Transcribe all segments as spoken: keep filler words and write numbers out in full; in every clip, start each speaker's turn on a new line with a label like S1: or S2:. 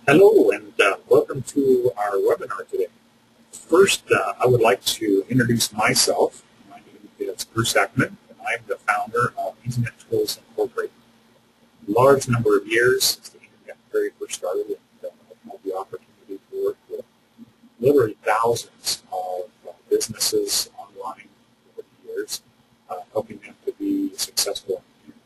S1: Hello and uh, welcome to our webinar today. First, uh, I would like to introduce myself. My name is Bruce Eckman, and I'm the founder of Internet Tools Incorporated. A large number of years since the Internet very first started, and uh, I've had the opportunity to work with literally thousands of uh, businesses online over the years, uh, helping them to be successful.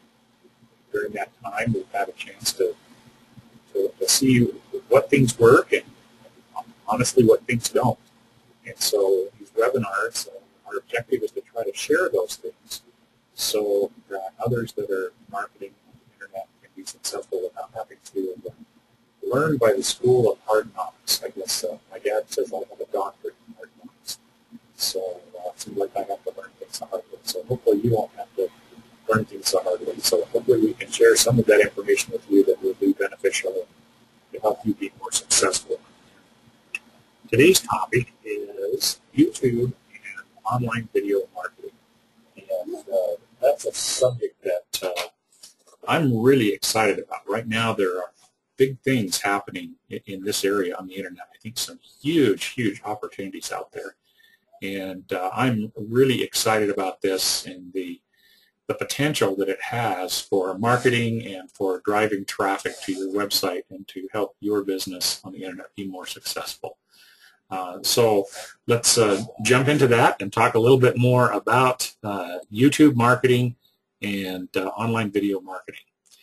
S1: During that time, we've had a chance to, to, to see what things work and honestly what things don't. And so these webinars, uh, our objective is to try to share those things so that others that are marketing on the internet can be successful without having to uh, learn by the school of hard knocks. I guess uh, my dad says I have a doctorate in hard knocks. So uh, it seems like I have to learn things the hard way. So hopefully you won't have to learn things the hard way. So hopefully we can share some of that information with you that will be beneficial to help you be more successful. Today's topic is YouTube and online video marketing. And uh, that's a subject that uh, I'm really excited about. Right now there are big things happening in, in this area on the internet. I think some huge, huge opportunities out there. And uh, I'm really excited about this and the the potential that it has for marketing and for driving traffic to your website and to help your business on the internet be more successful. Uh, so let's uh, jump into that and talk a little bit more about uh, YouTube marketing and uh, online video marketing.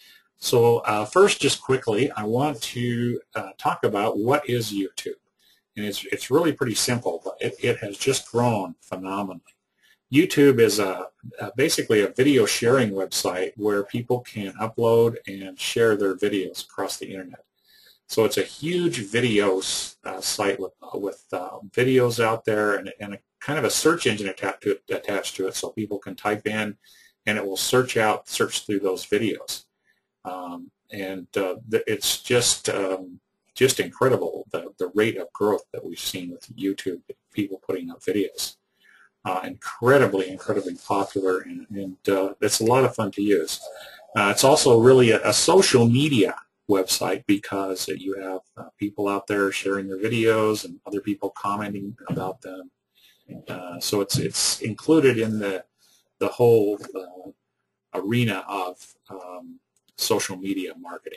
S1: So uh, first, just quickly, I want to uh, talk about what is YouTube. And it's, it's really pretty simple, but it, it has just grown phenomenally. YouTube is a, a basically a video sharing website where people can upload and share their videos across the internet. So it's a huge video uh, site with, uh, with uh, videos out there and, and a kind of a search engine attached to, it, attached to it, so people can type in and it will search out, search through those videos. Um, and uh, it's just um, just incredible, the, the rate of growth that we've seen with YouTube, people putting up videos. Uh, incredibly, incredibly popular, and, and uh, it's a lot of fun to use. Uh, it's also really a, a social media website because you have uh, people out there sharing their videos and other people commenting about them. Uh, so it's it's included in the the whole uh, arena of um, social media marketing.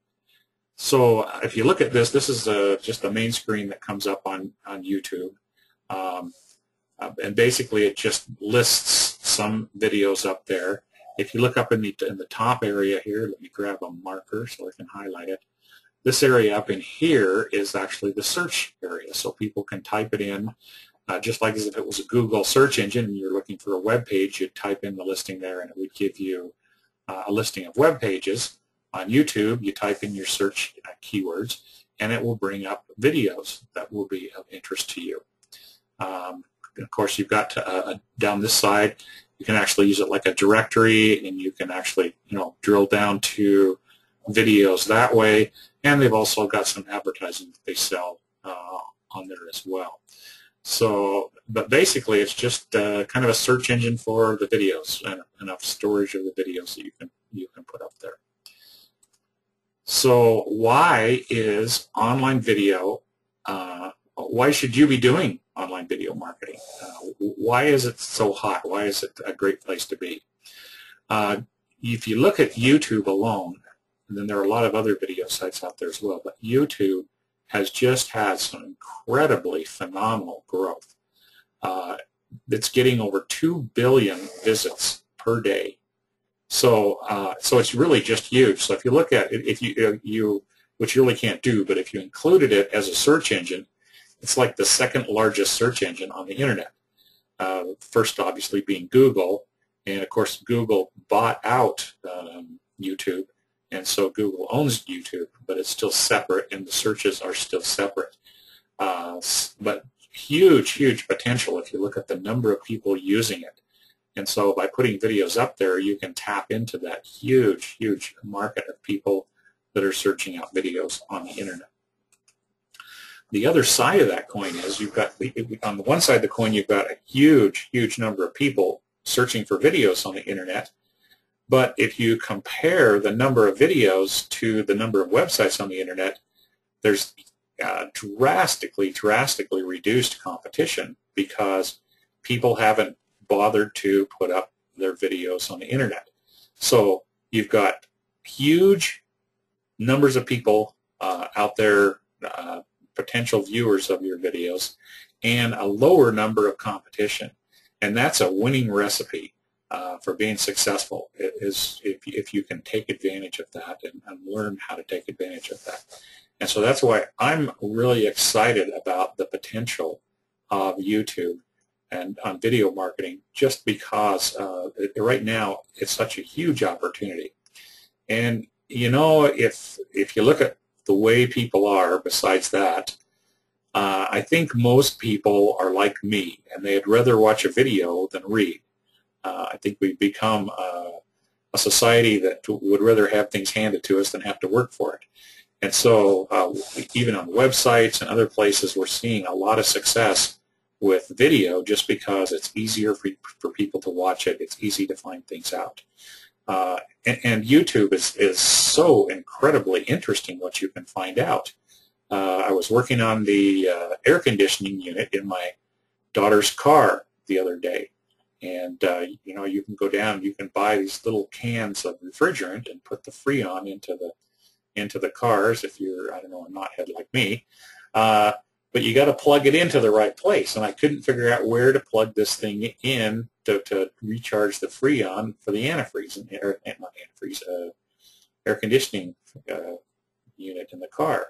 S1: So uh, if you look at this, this is uh, just the main screen that comes up on on YouTube. Um, Uh, and basically it just lists some videos up there. If you look up in the, in the top area here, let me grab a marker so I can highlight it. This area up in here is actually the search area, so people can type it in uh, just like as if it was a Google search engine and you're looking for a web page. You'd type in the listing there and it would give you uh, a listing of web pages. On YouTube, you type in your search uh, keywords and it will bring up videos that will be of interest to you. Um, Of course, you've got to, uh, down this side, you can actually use it like a directory, and you can actually, you know, drill down to videos that way. And they've also got some advertising that they sell uh, on there as well. So, but basically, it's just uh, kind of a search engine for the videos and enough storage of the videos that you can you can put up there. So, why is online video? Uh, why should you be doing online video marketing? Uh, why is it so hot? Why is it a great place to be? Uh, if you look at YouTube alone, and then there are a lot of other video sites out there as well, but YouTube has just had some incredibly phenomenal growth. Uh, it's getting over two billion visits per day. So, uh, so it's really just huge. So if you look at it, if you, you, which you really can't do, but if you included it as a search engine, it's like the second largest search engine on the internet. Uh, first, obviously, being Google, and of course, Google bought out um, YouTube, and so Google owns YouTube, but it's still separate, and the searches are still separate. Uh, but huge, huge potential if you look at the number of people using it. And so by putting videos up there, you can tap into that huge, huge market of people that are searching out videos on the internet. The other side of that coin is you've got, on the one side of the coin, you've got a huge, huge number of people searching for videos on the internet. But if you compare the number of videos to the number of websites on the internet, there's uh, drastically, drastically reduced competition because people haven't bothered to put up their videos on the internet. So you've got huge numbers of people uh, out there, uh, potential viewers of your videos, and a lower number of competition. And that's a winning recipe uh, for being successful, is if, if you can take advantage of that and, and learn how to take advantage of that. And so that's why I'm really excited about the potential of YouTube and on video marketing, just because uh, right now it's such a huge opportunity. And you know, if if you look at the way people are, besides that, uh, I think most people are like me, and they'd rather watch a video than read. Uh, I think we've become uh, a society that would rather have things handed to us than have to work for it. And so uh, even on websites and other places, we're seeing a lot of success with video just because it's easier for, for people to watch it. It's easy to find things out. Uh, and, and YouTube is, is so incredibly interesting what you can find out. Uh, I was working on the uh, air conditioning unit in my daughter's car the other day. And, uh, you know, you can go down, you can buy these little cans of refrigerant and put the Freon into the into the cars if you're, I don't know, a knothead like me. Uh, but you got to plug it into the right place. And I couldn't figure out where to plug this thing in to, to recharge the Freon for the antifreeze, and air, not antifreeze, uh, air conditioning uh, unit in the car.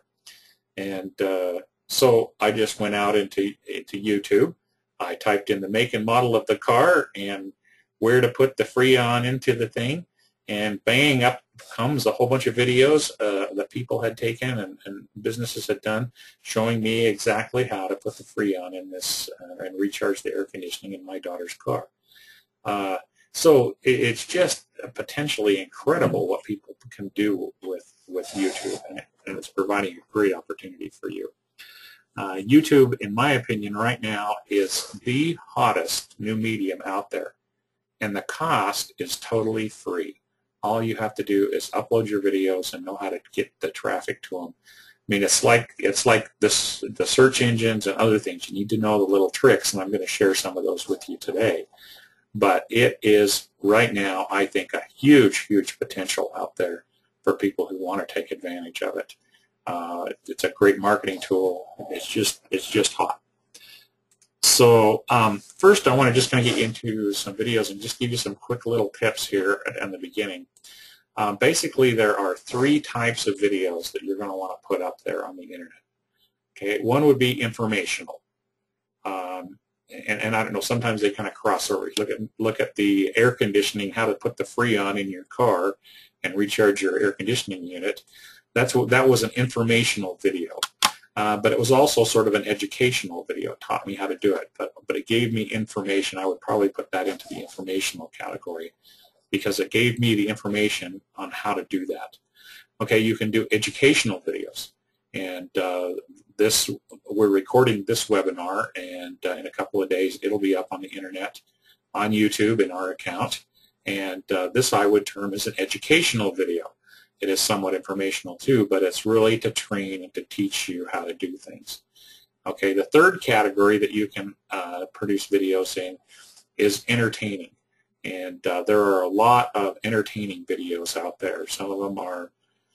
S1: And uh, so I just went out into, into YouTube. I typed in the make and model of the car and where to put the Freon into the thing, and bang, up comes a whole bunch of videos uh, that people had taken and, and businesses had done showing me exactly how to put the Freon in this uh, and recharge the air conditioning in my daughter's car. Uh, so it, it's just potentially incredible what people can do with, with YouTube, and, it, and it's providing a great opportunity for you. Uh, YouTube, in my opinion, right now is the hottest new medium out there, and the cost is totally free. All you have to do is upload your videos and know how to get the traffic to them. I mean, it's like it's like this, the search engines and other things. You need to know the little tricks, and I'm going to share some of those with you today. But it is right now, I think, a huge, huge potential out there for people who want to take advantage of it. Uh, it's a great marketing tool. It's just it's just hot. So um, first, I want to just kind of get into some videos and just give you some quick little tips here at, at the beginning. Um, basically, there are three types of videos that you're going to want to put up there on the internet. Okay, one would be informational, um, and, and I don't know. Sometimes they kind of cross over. Look at look at the air conditioning, how to put the Freon in your car and recharge your air conditioning unit. That's what that was, an informational video. Uh, but it was also sort of an educational video. It taught me how to do it, but, but it gave me information. I would probably put that into the informational category because it gave me the information on how to do that. Okay, you can do educational videos. And uh, this, we're recording this webinar, and uh, in a couple of days it'll be up on the internet, on YouTube in our account. And uh, this I would term as an educational video. It is somewhat informational too, but it's really to train and to teach you how to do things. Okay, the third category that you can uh, produce videos in is entertaining. And uh, there are a lot of entertaining videos out there. Some of them are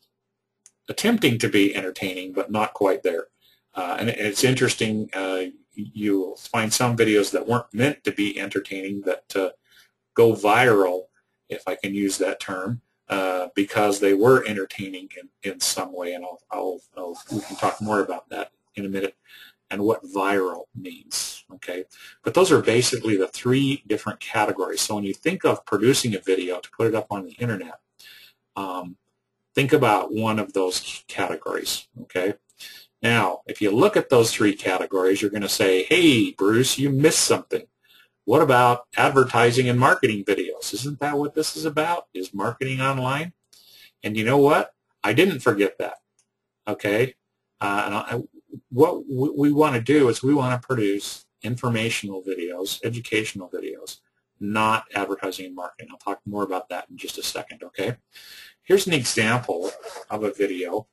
S1: attempting to be entertaining, but not quite there. Uh, and it's interesting, uh, you'll find some videos that weren't meant to be entertaining that uh, go viral, if I can use that term. Uh, because they were entertaining in, in some way, and I'll, I'll, I'll, we can talk more about that in a minute, and what viral means, okay? But those are basically the three different categories. So when you think of producing a video to put it up on the internet, um, think about one of those categories, okay? Now, if you look at those three categories, you're going to say, hey, Bruce, you missed something. What about advertising and marketing videos? Isn't that what this is about, is marketing online? And you know what? I didn't forget that, okay? Uh, and I, what we want to do is we want to produce informational videos, educational videos, not advertising and marketing. I'll talk more about that in just a second, okay? Here's an example of a video.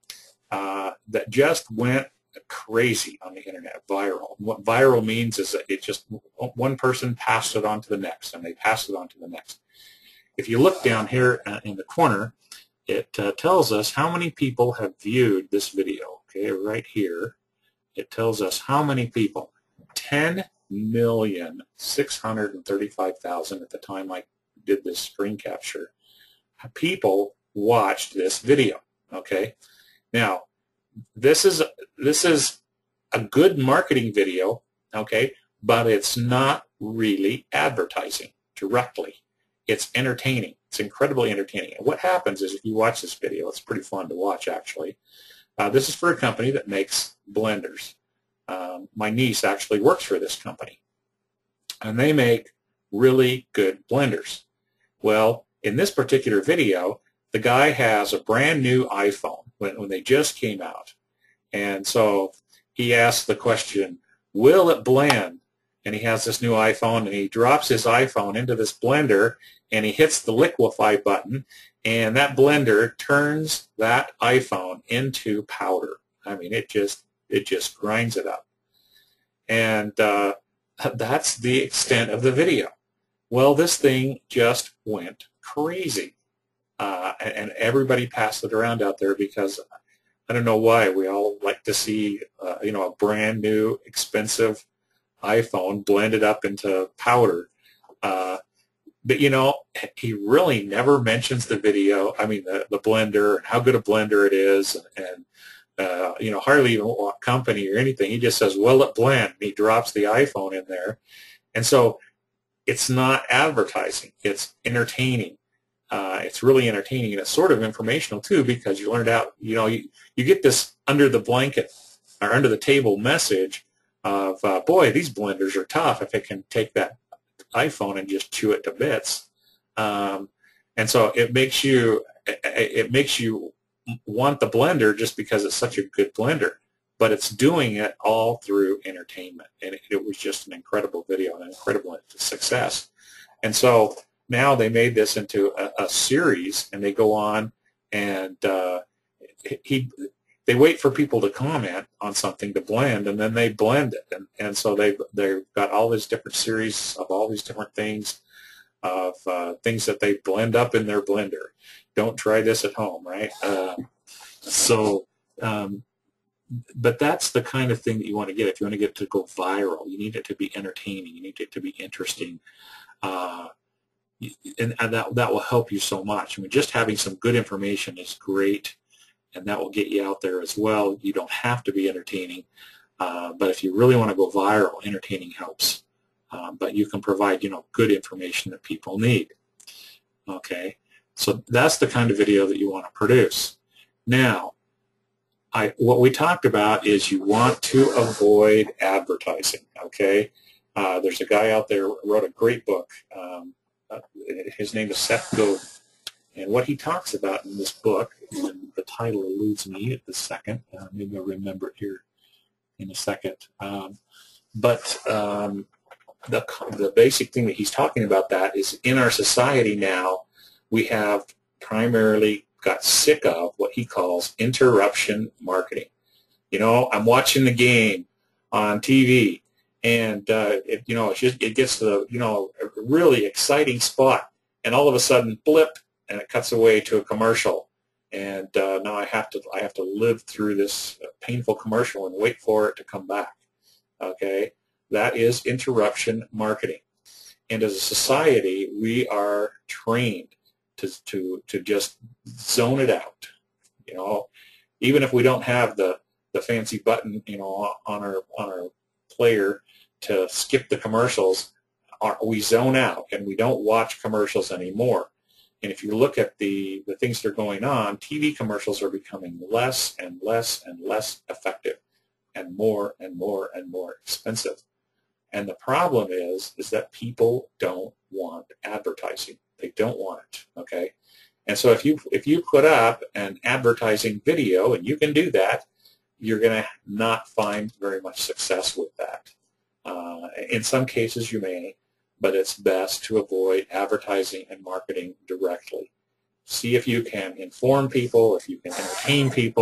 S1: uh, that just went crazy on the internet, viral. What viral means is that it just, one person passed it on to the next, and they passed it on to the next. If you look down here uh, in the corner, it uh, tells us how many people have viewed this video. Okay, right here, it tells us how many people. ten million six hundred thirty-five thousand at the time I did this screen capture. People watched this video. Okay, now this is this is a good marketing video. Okay, but it's not really advertising directly. It's entertaining. It's incredibly entertaining. And what happens is, if you watch this video, it's pretty fun to watch, actually. Uh, this is for a company that makes blenders. Um, my niece actually works for this company, and they make really good blenders. Well, in this particular video, the guy has a brand new iPhone when, when they just came out, and so he asks the question, will it blend? And he has this new iPhone, and he drops his iPhone into this blender, and he hits the liquefy button, and that blender turns that iPhone into powder. I mean, it just it just grinds it up. And uh, that's the extent of the video. Well, this thing just went crazy. Uh, and, and everybody passed it around out there because I don't know why. We all like to see uh, you know, a brand new, expensive iPhone blended up into powder. Uh, but, you know, he really never mentions the video, I mean, the, the blender, and how good a blender it is, and, uh, you know, hardly even what company or anything. He just says, well, it blend. And he drops the iPhone in there. And so it's not advertising. It's entertaining. Uh, it's really entertaining, and it's sort of informational, too, because you learned out, you know, you, you get this under the blanket or under the table message of, uh, boy, these blenders are tough if it can take that iPhone and just chew it to bits. Um, and so it makes you it makes you want the blender just because it's such a good blender, but it's doing it all through entertainment, and it, it was just an incredible video, an incredible success. And so now they made this into a, a series, and they go on, and uh, he they wait for people to comment on something to blend, and then they blend it. And, and so they've, they've got all these different series of all these different things, of uh, things that they blend up in their blender. Don't try this at home, right? Uh, so, um, but that's the kind of thing that you want to get. If you want to get it to go viral, you need it to be entertaining. You need it to be interesting. Uh, and, and that, that will help you so much. I mean, just having some good information is great, and that will get you out there as well. You don't have to be entertaining, uh, but if you really want to go viral, entertaining helps. Uh, but you can provide, you know, good information that people need. Okay, so that's the kind of video that you want to produce. Now, I, what we talked about is you want to avoid advertising. Okay, uh, there's a guy out there who wrote a great book. Um, uh, his name is Seth Godin. And what he talks about in this book, and the title eludes me at this second, uh, maybe I'll remember it here in a second, um, but um, the, the basic thing that he's talking about that is, in our society now, we have primarily got sick of what he calls interruption marketing. You know, I'm watching the game on T V, and uh, it, you know, it, just, it gets to the, you know, a really exciting spot, and all of a sudden, blip, and it cuts away to a commercial, and uh, now I have to I have to live through this painful commercial and wait for it to come back. Okay, that is interruption marketing, and as a society, we are trained to to to just zone it out. You know, even if we don't have the the fancy button, you know, on our on our player to skip the commercials, we zone out and we don't watch commercials anymore. And if you look at the, the things that are going on, T V commercials are becoming less and less and less effective, and more and more and more expensive. And the problem is, is that people don't want advertising. They don't want it, okay? And so if you, if you put up an advertising video, and you can do that, you're going to not find very much success with that. Uh, in some cases you may, but it's best to avoid advertising and marketing directly. See if you can inform people, if you can entertain people,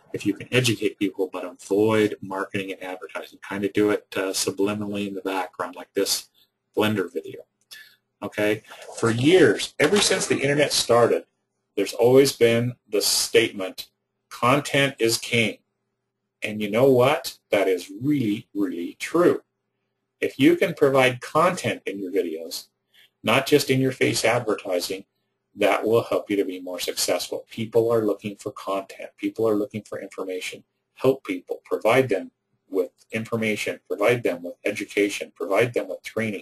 S1: if you can educate people but avoid marketing and advertising. Kind of do it uh, subliminally in the background like this Blender video. Okay, for years, ever since the internet started, there's always been the statement, content is king. And you know what? That is really, really true. If you can provide content in your videos, not just in your face advertising, that will help you to be more successful. People are looking for content. People are looking for information. Help people. Provide them with information. Provide them with education. Provide them with training.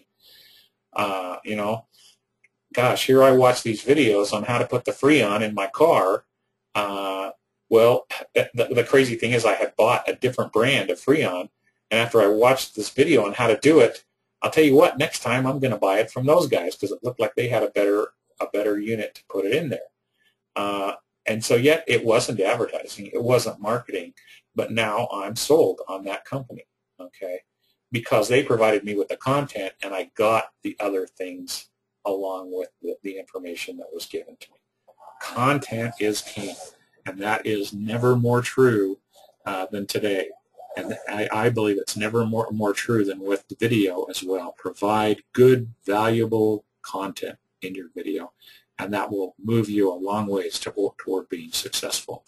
S1: Uh, you know, gosh, here I watch these videos on how to put the Freon in my car. Uh, well, the, the crazy thing is I had bought a different brand of Freon, and after I watched this video on how to do it, I'll tell you what, next time I'm going to buy it from those guys because it looked like they had a better a better unit to put it in there. Uh, and so yet it wasn't advertising, it wasn't marketing, but now I'm sold on that company, okay? Because they provided me with the content and I got the other things along with the, the information that was given to me. Content is king, and that is never more true uh, than today. And I, I believe it's never more, more true than with the video as well. Provide good, valuable content in your video, and that will move you a long ways to, toward being successful.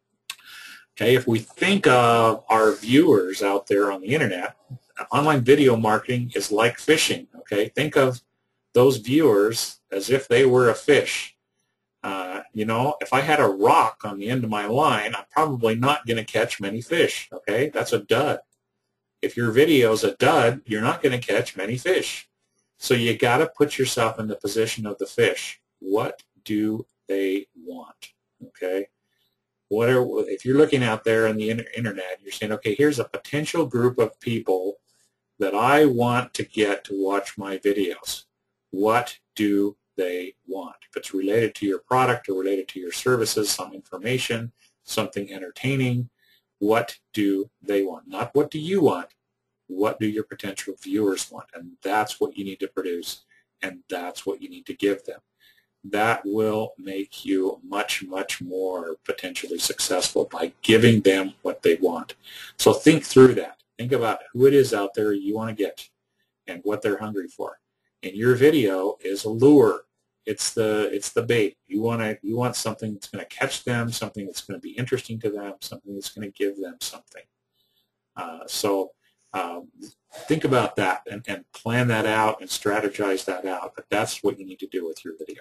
S1: Okay, if we think of our viewers out there on the internet, online video marketing is like fishing. Okay, think of those viewers as if they were a fish. Uh, you know, if I had a rock on the end of my line, I'm probably not going to catch many fish. Okay, that's a dud. If your video is a dud, you're not going to catch many fish. So you got to put yourself in the position of the fish. What do they want? Okay, what are, if you're looking out there on the internet, you're saying, okay, here's a potential group of people that I want to get to watch my videos. What do they want? If it's related to your product or related to your services, some information, something entertaining, what do they want? Not what do you want, what do your potential viewers want? And that's what you need to produce, and that's what you need to give them. That will make you much, much more potentially successful by giving them what they want. So think through that. Think about who it is out there you want to get and what they're hungry for. And your video is a lure. It's the it's the bait. You want to you want something that's going to catch them, something that's going to be interesting to them, something that's going to give them something. Uh, so um, think about that and, and plan that out and strategize that out. But that's what you need to do with your video.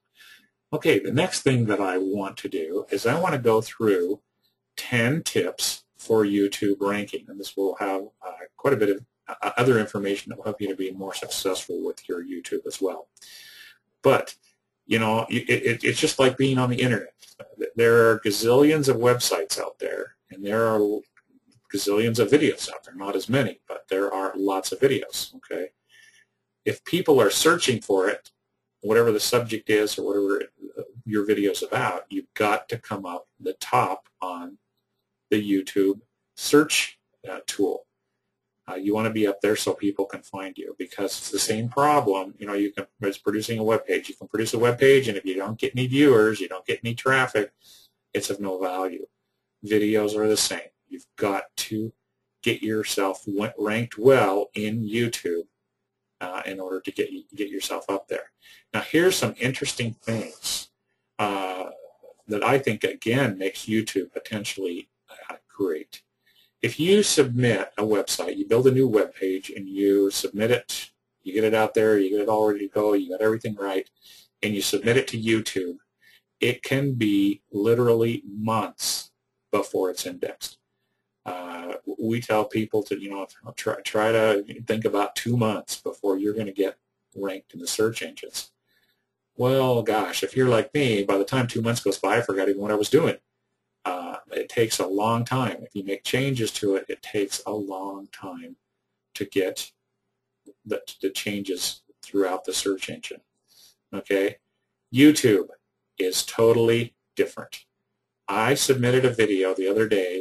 S1: Okay, the next thing that I want to do is I want to go through ten tips for YouTube ranking, and this will have uh, quite a bit of uh, other information that will help you to be more successful with your YouTube as well. But, you know, it, it, it's just like being on the internet. There are gazillions of websites out there, and there are gazillions of videos out there. Not as many, but there are lots of videos, okay? If people are searching for it, whatever the subject is or whatever your video is about, you've got to come up the top on the YouTube search uh, tool. Uh, you want to be up there so people can find you, because it's the same problem. You know, you can, it's producing a web page. You can produce a web page, and if you don't get any viewers, you don't get any traffic, it's of no value. Videos are the same. You've got to get yourself ranked well in YouTube uh, in order to get get yourself up there. Now, here's some interesting things uh, that I think, again, makes YouTube potentially uh, great. If you submit a website, you build a new web page and you submit it, you get it out there, you get it all ready to go, you got everything right, and you submit it to YouTube, it can be literally months before it's indexed. Uh, we tell people to, you know, try, try to think about two months before you're going to get ranked in the search engines. Well, gosh, if you're like me, by the time two months goes by, I forgot even what I was doing. Uh, it takes a long time. If you make changes to it, it takes a long time to get the, the changes throughout the search engine. Okay? YouTube is totally different. I submitted a video the other day,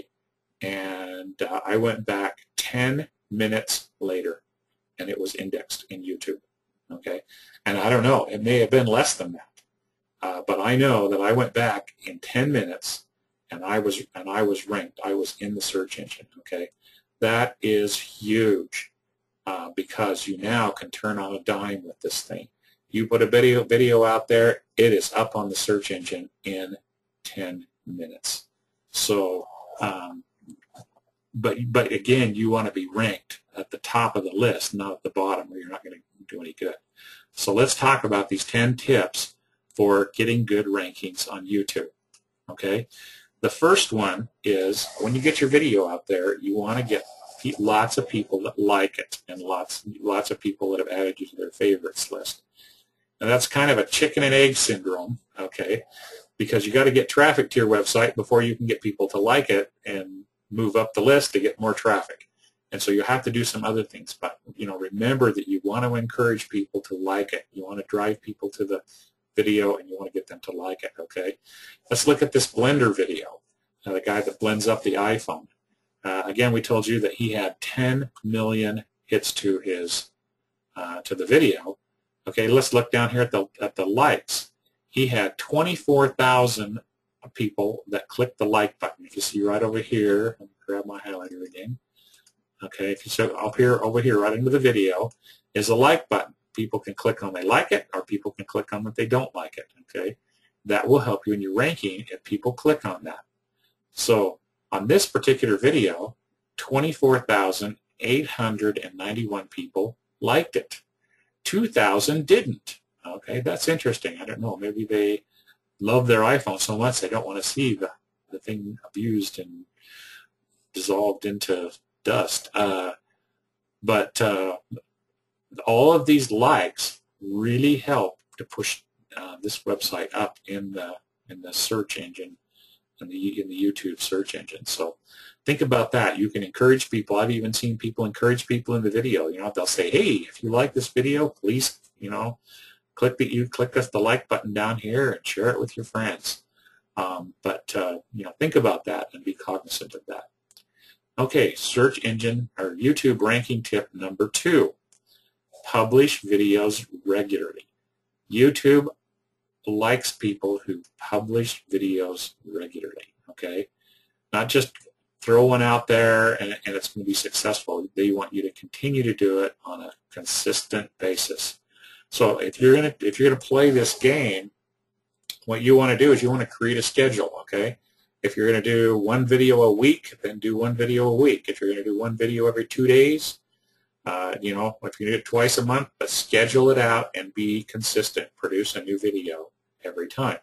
S1: and uh, I went back ten minutes later, and it was indexed in YouTube. Okay? And I don't know, it may have been less than that. Uh, but I know that I went back in ten minutes, and I was and I was ranked. I was in the search engine. Okay, that is huge uh, because you now can turn on a dime with this thing. You put a video video out there, it is up on the search engine in ten minutes. So, um, but but again, you want to be ranked at the top of the list, not at the bottom, where you're not going to do any good. So let's talk about these ten tips for getting good rankings on YouTube. Okay, the first one is when you get your video out there, you want to get lots of people that like it and lots lots of people that have added you to their favorites list. And that's kind of a chicken and egg syndrome, okay, because you got to get traffic to your website before you can get people to like it and move up the list to get more traffic. And so you have to do some other things, but you know, remember that you want to encourage people to like it. You want to drive people to the video and you want to get them to like it, okay? Let's look at this Blender video, uh, the guy that blends up the iPhone. Uh, again, we told you that he had ten million hits to his uh, to the video. Okay, let's look down here at the at the likes. He had twenty-four thousand people that clicked the like button. If you see right over here, let me grab my highlighter again. Okay, if you see up here, over here, right into the video, is a like button. People can click on they like it, or people can click on that they don't like it. Okay, that will help you in your ranking if people click on that. So on this particular video, twenty-four thousand eight hundred ninety-one people liked it. two thousand didn't. Okay, that's interesting. I don't know. Maybe they love their iPhone so much they don't want to see the, the thing abused and dissolved into dust. Uh, but uh, all of these likes really help to push uh, this website up in the in the search engine, in the in the YouTube search engine. So think about that. You can encourage people. I've even seen people encourage people in the video. You know, they'll say, "Hey, if you like this video, please, you know, click the you click the like button down here and share it with your friends." Um, but uh, you know, think about that and be cognizant of that. Okay, search engine or YouTube ranking tip number two: publish videos regularly. YouTube likes people who publish videos regularly. Okay, not just throw one out there and, and it's going to be successful. They want you to continue to do it on a consistent basis. So if you're going to if you're going to play this game, what you want to do is you want to create a schedule. Okay, if you're going to do one video a week, then do one video a week. If you're going to do one video every two days, uh, you know, if you do it twice a month, but schedule it out and be consistent. Produce a new video every time.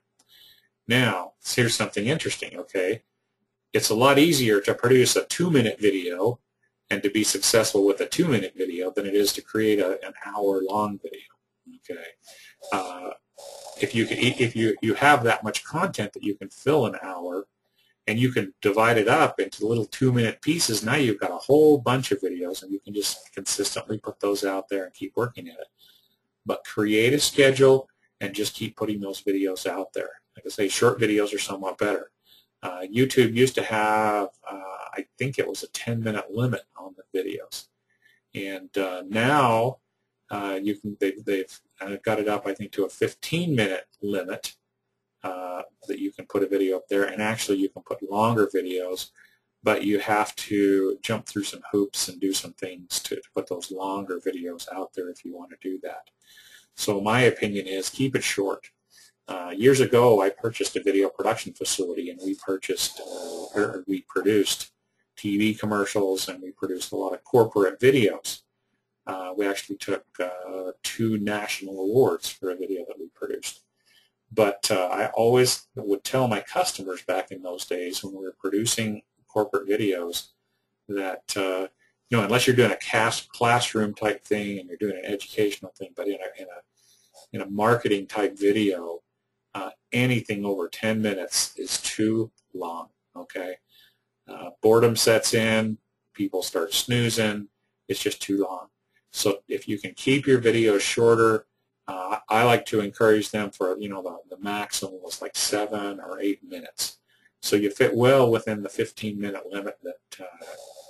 S1: Now, here's something interesting. Okay. It's a lot easier to produce a two-minute video and to be successful with a two-minute video than it is to create a, an hour-long video. Okay, uh, if you can, if you you have that much content that you can fill an hour, and you can divide it up into little two-minute pieces, now you've got a whole bunch of videos, and you can just consistently put those out there and keep working at it. But create a schedule and just keep putting those videos out there. Like I say, short videos are somewhat better. Uh, YouTube used to have, uh, I think it was a ten-minute limit on the videos, and uh, now uh, you can they, they've uh, got it up, I think, to a fifteen-minute limit uh, that you can put a video up there, and actually you can put longer videos, but you have to jump through some hoops and do some things to, to put those longer videos out there if you want to do that. So my opinion is keep it short. Uh, years ago, I purchased a video production facility, and we purchased, uh, or we produced T V commercials, and we produced a lot of corporate videos. Uh, we actually took uh, two national awards for a video that we produced. But uh, I always would tell my customers back in those days when we were producing corporate videos that, uh, you know, unless you're doing a class, classroom type thing and you're doing an educational thing, but in a, in a, in a marketing type video, Uh, anything over ten minutes is too long, okay? Uh, boredom sets in, people start snoozing, it's just too long. So if you can keep your videos shorter, uh, I like to encourage them for, you know, the, the maximum was like seven or eight minutes. So you fit well within the fifteen minute limit that uh,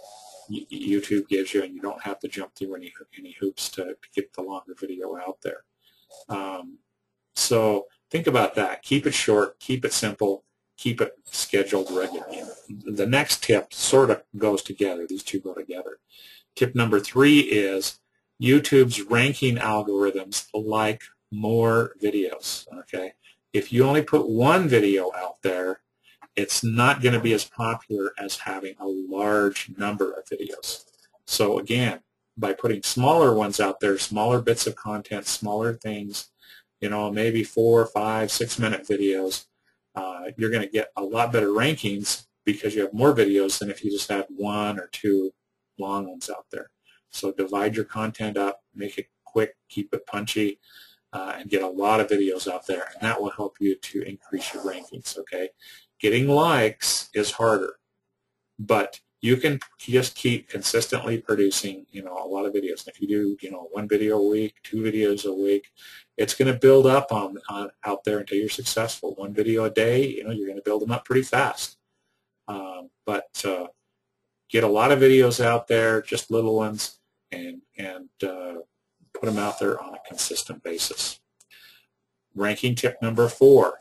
S1: YouTube gives you, and you don't have to jump through any, any hoops to, to get the longer video out there. Um, so think about that. Keep it short, keep it simple, keep it scheduled regularly. The next tip sort of goes together. These two go together. Tip number three is YouTube's ranking algorithms like more videos. Okay, if you only put one video out there, it's not going to be as popular as having a large number of videos. So again, by putting smaller ones out there, smaller bits of content, smaller things, you know, maybe four, five, six minute videos, uh, you're going to get a lot better rankings because you have more videos than if you just had one or two long ones out there. So divide your content up, make it quick, keep it punchy, uh, and get a lot of videos out there, and that will help you to increase your rankings, okay? Getting likes is harder, but you can just keep consistently producing, you know, a lot of videos. And if you do, you know, one video a week, two videos a week, it's going to build up on, on out there until you're successful. One video a day, you know, you're going to build them up pretty fast. Um, but uh, get a lot of videos out there, just little ones, and and uh, put them out there on a consistent basis. Ranking tip number four: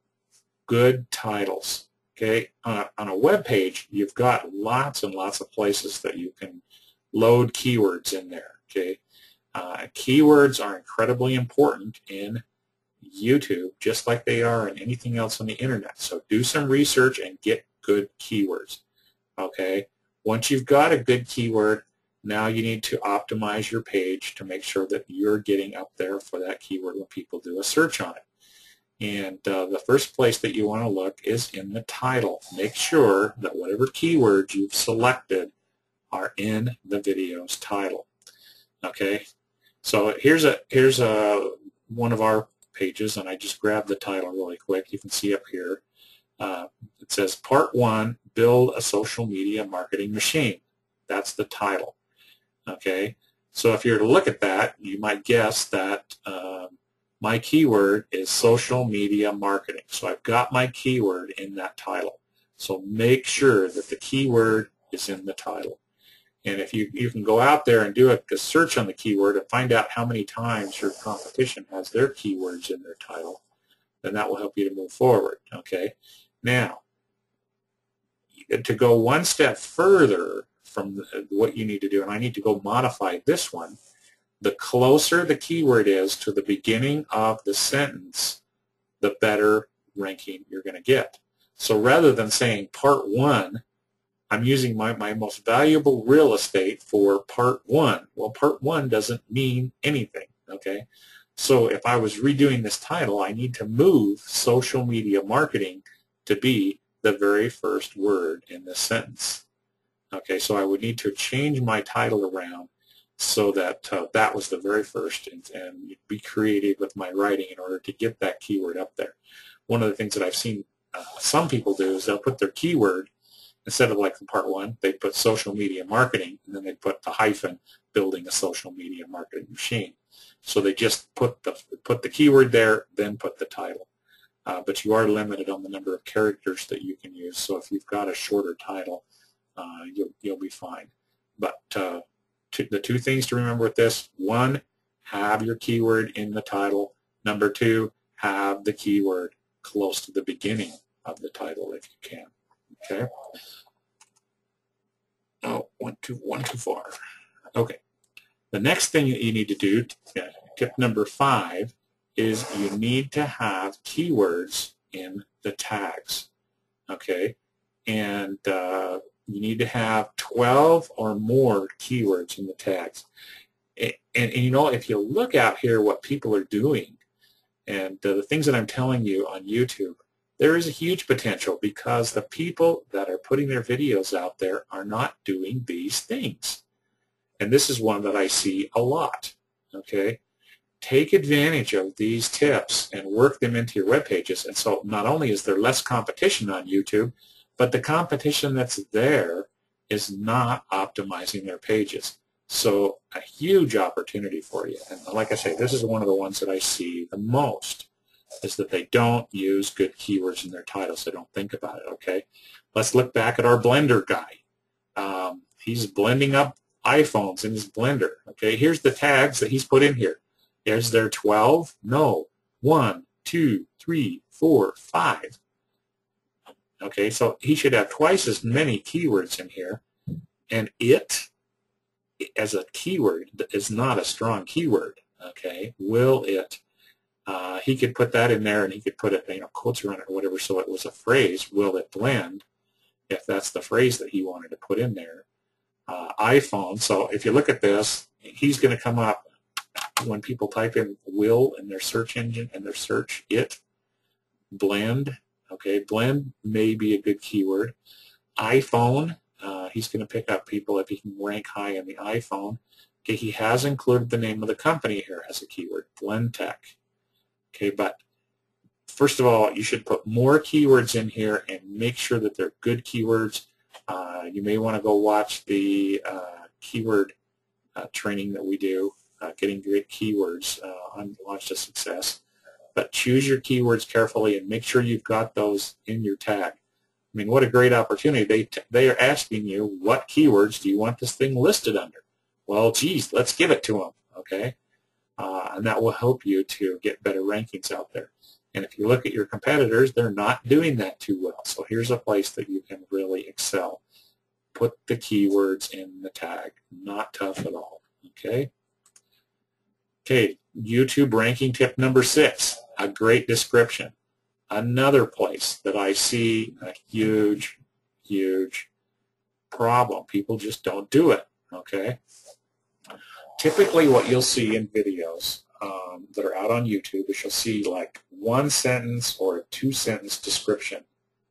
S1: good titles. Okay, on a, on a web page, you've got lots and lots of places that you can load keywords in there. Okay, uh, keywords are incredibly important in YouTube, just like they are in anything else on the internet. So do some research and get good keywords. Okay, once you've got a good keyword, now you need to optimize your page to make sure that you're getting up there for that keyword when people do a search on it. And uh, the first place that you want to look is in the title. Make sure that whatever keywords you've selected are in the video's title. Okay, so here's a here's a one of our pages, and I just grabbed the title really quick. You can see up here. Uh, it says Part One: Build a Social Media Marketing Machine. That's the title. Okay, so if you were to look at that, you might guess that um, my keyword is social media marketing. So I've got my keyword in that title. So make sure that the keyword is in the title. And if you, you can go out there and do a, a search on the keyword and find out how many times your competition has their keywords in their title, then that will help you to move forward. Okay. Now, to go one step further from the, what you need to do, and I need to go modify this one, the closer the keyword is to the beginning of the sentence, the better ranking you're going to get. So rather than saying part one, I'm using my, my most valuable real estate for part one. Well, part one doesn't mean anything, okay? So if I was redoing this title, I need to move social media marketing to be the very first word in this sentence. Okay, so I would need to change my title around so that uh, that was the very first, and, and be creative with my writing in order to get that keyword up there. One of the things that I've seen uh, some people do is they'll put their keyword, instead of like in part one, they put social media marketing, and then they put the hyphen, building a social media marketing machine. So they just put the, put the keyword there, then put the title. Uh, but you are limited on the number of characters that you can use, so if you've got a shorter title, uh, you'll, you'll be fine. But uh, to, the two things to remember with this: one, have your keyword in the title. Number two, have the keyword close to the beginning of the title if you can. Okay. Oh, one too, one too far. Okay. The next thing that you need to do, tip number five, is you need to have keywords in the tags. Okay. And uh, you need to have twelve or more keywords in the tags. And, and, and you know, if you look out here what people are doing and uh, the things that I'm telling you on YouTube, there is a huge potential because the people that are putting their videos out there are not doing these things. And this is one that I see a lot. Okay? Take advantage of these tips and work them into your web pages. And so not only is there less competition on YouTube, but the competition that's there is not optimizing their pages. So a huge opportunity for you. And like I say, this is one of the ones that I see the most, is that they don't use good keywords in their titles. They don't think about it, okay? Let's look back at our Blender guy. Um, he's blending up iPhones in his Blender, okay? Here's the tags that he's put in here. Is there twelve? No. One, two, three, four, five. Okay, so he should have twice as many keywords in here, and it, as a keyword, is not a strong keyword. Okay, will it? Uh, he could put that in there, and he could put it, you know, quotes around it or whatever, so it was a phrase. Will it blend? If that's the phrase that he wanted to put in there. Uh, iPhone. So if you look at this, he's going to come up when people type in "will" in their search engine and their search, it, blend. Okay, blend may be a good keyword. iPhone. Uh, he's going to pick up people if he can rank high in the iPhone. Okay, he has included the name of the company here as a keyword, Blendtec. Okay, but first of all, you should put more keywords in here and make sure that they're good keywords. Uh, you may want to go watch the uh, keyword uh, training that we do, uh, getting great keywords uh, on Launch to Success. But choose your keywords carefully and make sure you've got those in your tag. I mean, what a great opportunity. They, t they are asking you, what keywords do you want this thing listed under? Well, geez, let's give it to them, okay? Uh, and that will help you to get better rankings out there. And if you look at your competitors, they're not doing that too well. So here's a place that you can really excel. Put the keywords in the tag. Not tough at all, okay? Okay, YouTube ranking tip number six, a great description. Another place that I see a huge, huge problem. People just don't do it, okay? Typically what you'll see in videos um, that are out on YouTube is you'll see like one sentence or a two sentence description.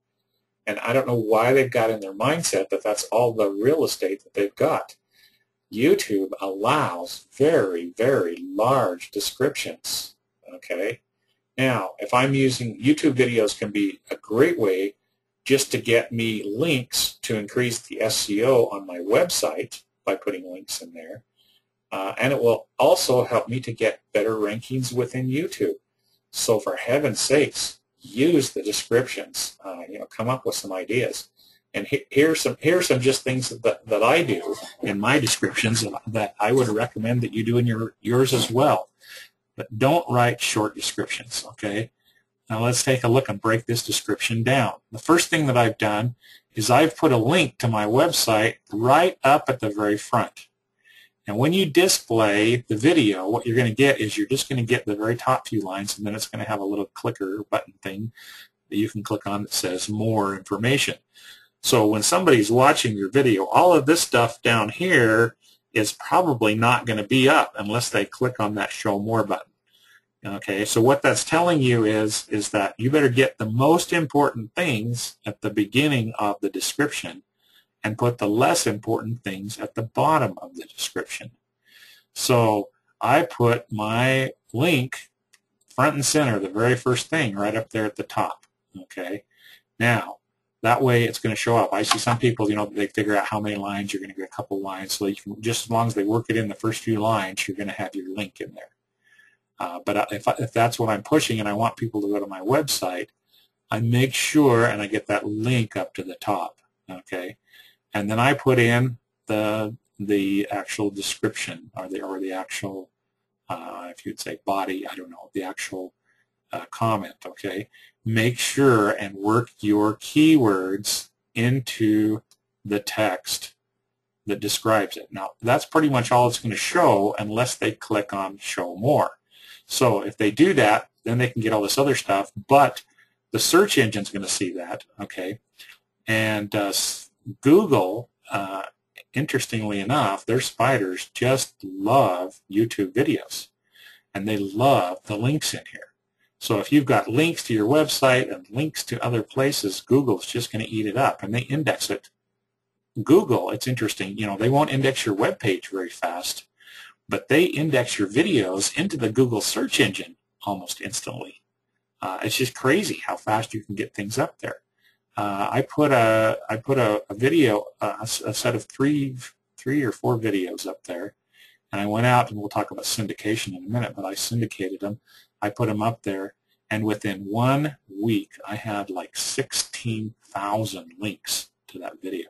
S1: And I don't know why they've got in their mindset that that's all the real estate that they've got. YouTube allows very, very large descriptions, okay? Now, if I'm using, YouTube videos can be a great way just to get me links to increase the S E O on my website by putting links in there. Uh, and it will also help me to get better rankings within YouTube. So for heaven's sakes, use the descriptions. Uh, you know, come up with some ideas. And he, here's some here's some just things that that I do in my descriptions that I would recommend that you do in your yours as well. But don't write short descriptions. Okay. Now let's take a look and break this description down. The first thing that I've done is I've put a link to my website right up at the very front. And when you display the video, what you're going to get is you're just going to get the very top few lines, and then it's going to have a little clicker button thing that you can click on that says more information. So when somebody's watching your video, all of this stuff down here is probably not going to be up unless they click on that show more button. Okay, so what that's telling you is, is that you better get the most important things at the beginning of the description and put the less important things at the bottom of the description. So I put my link front and center, the very first thing, right up there at the top. Okay, now that way it's going to show up. I see some people, you know, they figure out how many lines, you're going to get a couple lines, so you can, just as long as they work it in the first few lines, you're going to have your link in there. Uh, but if, if that's what I'm pushing and I want people to go to my website, I make sure and I get that link up to the top. Okay, and then I put in the the actual description or the or the actual, uh, if you'd say body, I don't know, the actual uh, comment. Okay, make sure and work your keywords into the text that describes it. Now that's pretty much all it's going to show unless they click on show more. So if they do that, then they can get all this other stuff, but the search engine's going to see that, okay? And uh, Google, uh, interestingly enough, their spiders just love YouTube videos, and they love the links in here. So if you've got links to your website and links to other places, Google's just going to eat it up, and they index it. Google, it's interesting, you know, they won't index your web page very fast, but they index your videos into the Google search engine almost instantly. Uh, it's just crazy how fast you can get things up there. Uh, I put a I put a, a video, uh, a, a set of three three or four videos up there, and I went out, and we'll talk about syndication in a minute, but I syndicated them. I put them up there, and within one week, I had like sixteen thousand links to that video.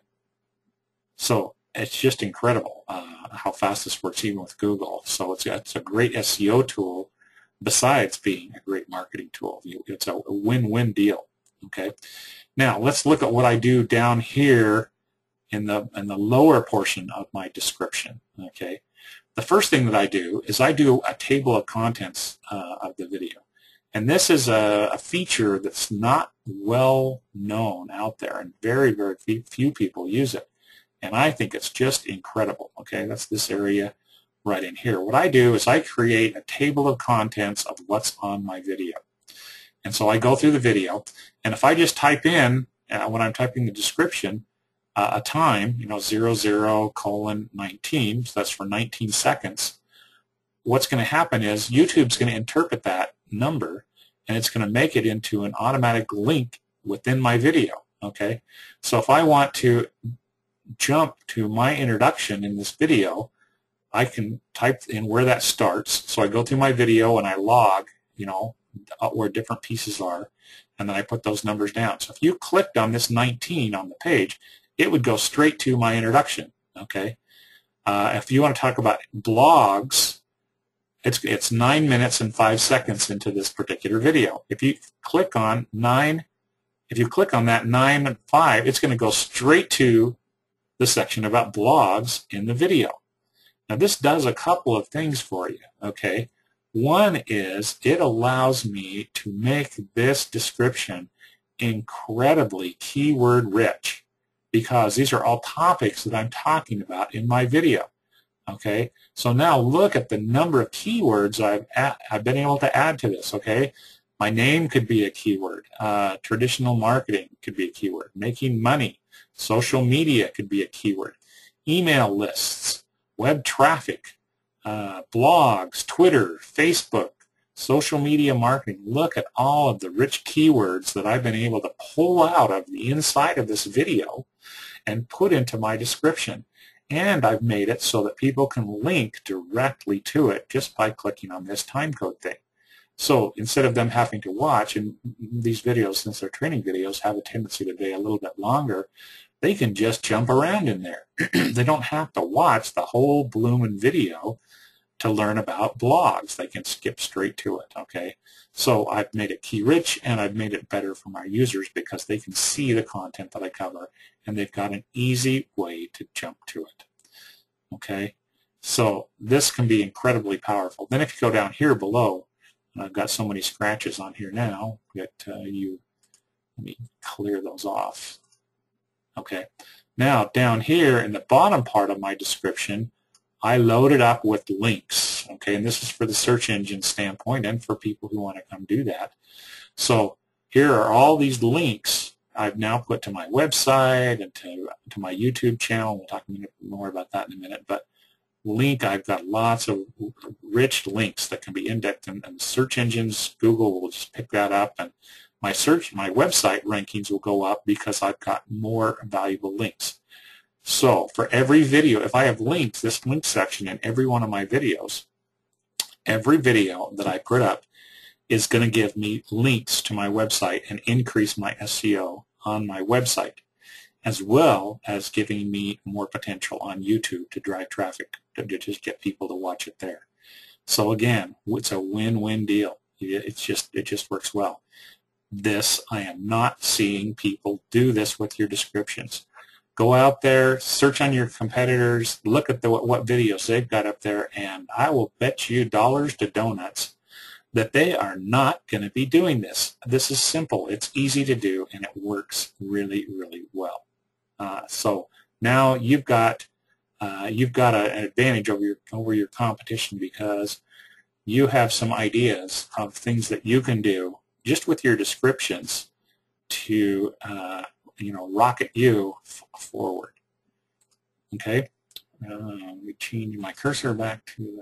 S1: So it's just incredible uh, how fast this works even with Google. So it's, it's a great S E O tool besides being a great marketing tool. It's a win-win deal. Okay. Now let's look at what I do down here in the in the lower portion of my description. Okay. The first thing that I do is I do a table of contents uh, of the video. And this is a, a feature that's not well known out there, and very, very few people use it. And I think it's just incredible. Okay, that's this area right in here. What I do is I create a table of contents of what's on my video. And so I go through the video, and if I just type in, uh, when I'm typing the description, uh, a time, you know, zero zero colon nineteen, so that's for nineteen seconds, what's going to happen is YouTube's going to interpret that number, and it's going to make it into an automatic link within my video. Okay, so if I want to jump to my introduction in this video, I can type in where that starts. So I go through my video and I log, you know, where different pieces are, and then I put those numbers down. So if you clicked on this nineteen on the page, it would go straight to my introduction. Okay, uh, if you want to talk about blogs, it's it's nine minutes and five seconds into this particular video. If you click on nine, if you click on that nine and five, it's going to go straight to the section about blogs in the video. Now this does a couple of things for you. Okay. One is it allows me to make this description incredibly keyword rich, because these are all topics that I'm talking about in my video. Okay, so now look at the number of keywords I've, add, I've been able to add to this. Okay, my name could be a keyword, uh, traditional marketing could be a keyword, making money, social media could be a keyword, email lists, web traffic, Uh, blogs, Twitter, Facebook, social media marketing. Look at all of the rich keywords that I've been able to pull out of the inside of this video and put into my description. And I've made it so that people can link directly to it just by clicking on this time code thing. So instead of them having to watch, and these videos, since they're training videos, have a tendency to be a little bit longer, they can just jump around in there. They don't have to watch the whole bloomin' video to learn about blogs. They can skip straight to it. Okay, so I've made it key rich, and I've made it better for my users because they can see the content that I cover, and they've got an easy way to jump to it. Okay, so this can be incredibly powerful. Then if you go down here below, and I've got so many scratches on here now that uh, you, let me clear those off. Okay, now down here in the bottom part of my description, I load it up with links. Okay, and this is for the search engine standpoint and for people who want to come do that. So here are all these links I've now put to my website and to, to my YouTube channel. We'll talk more about that in a minute. But link, I've got lots of rich links that can be indexed, and, and search engines, Google will just pick that up, and my search, my website rankings will go up because I've got more valuable links. So for every video, if I have links, this link section in every one of my videos, every video that I put up is going to give me links to my website and increase my S E O on my website, as well as giving me more potential on YouTube to drive traffic, to just get people to watch it there. So again, it's a win-win deal. It's just, it just works well. This, I am not seeing people do this with your descriptions. Go out there, search on your competitors, look at the, what videos they've got up there, and I will bet you dollars to donuts that they are not going to be doing this. This is simple. It's easy to do, and it works really, really well. Uh, so now you've got uh, you've got a, an advantage over your over your competition, because you have some ideas of things that you can do just with your descriptions to uh, you know, rocket you f forward. Okay, uh, let me change my cursor back to the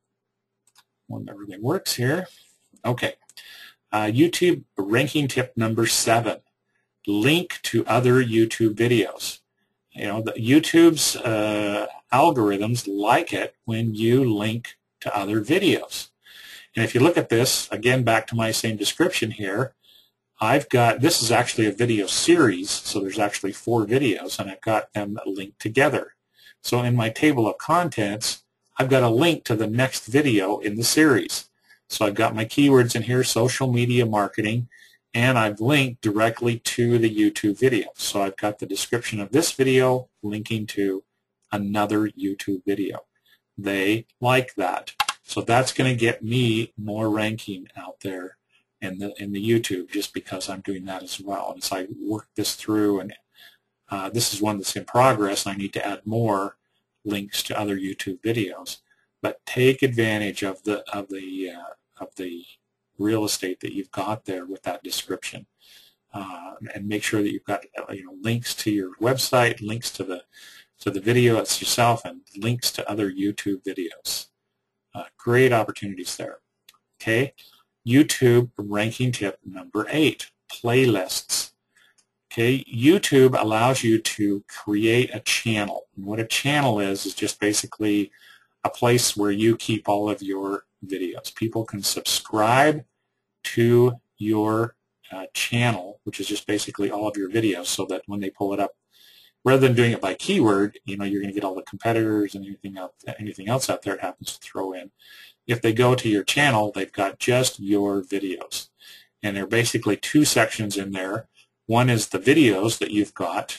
S1: one that really works here. Okay, uh, YouTube ranking tip number seven: link to other YouTube videos. You know, the YouTube's uh, algorithms like it when you link to other videos. And if you look at this, again, back to my same description here, I've got, this is actually a video series, so there's actually four videos, and I've got them linked together. So in my table of contents, I've got a link to the next video in the series. So I've got my keywords in here, social media marketing, and I've linked directly to the YouTube video. So I've got the description of this video linking to another YouTube video. They like that. So that's going to get me more ranking out there in the in the YouTube, just because I'm doing that as well. And as I work this through, and uh, this is one that's in progress, I need to add more links to other YouTube videos. But take advantage of the of the uh, of the real estate that you've got there with that description, uh, and make sure that you've got you know links to your website, links to the to the video it's yourself, and links to other YouTube videos. Uh, great opportunities there. Okay, YouTube ranking tip number eight: playlists. Okay, YouTube allows you to create a channel. And what a channel is is just basically a place where you keep all of your videos. People can subscribe to your uh, channel, which is just basically all of your videos, so that when they pull it up, rather than doing it by keyword, you know, you're going to get all the competitors and anything else, anything else out there it happens to throw in. If they go to your channel, they've got just your videos. And there are basically two sections in there. One is the videos that you've got,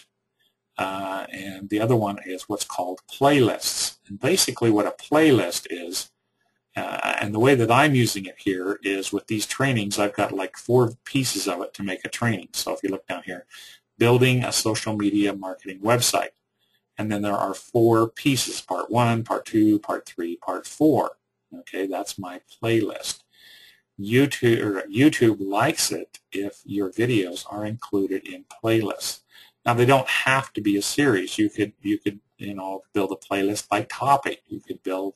S1: uh, and the other one is what's called playlists. And basically what a playlist is, uh, and the way that I'm using it here is with these trainings, I've got like four pieces of it to make a training. So if you look down here, building a social media marketing website. And then there are four pieces, part one, part two, part three, part four. Okay, that's my playlist. YouTube, or YouTube likes it if your videos are included in playlists. Now they don't have to be a series. You could, you could, you know, build a playlist by topic. You could build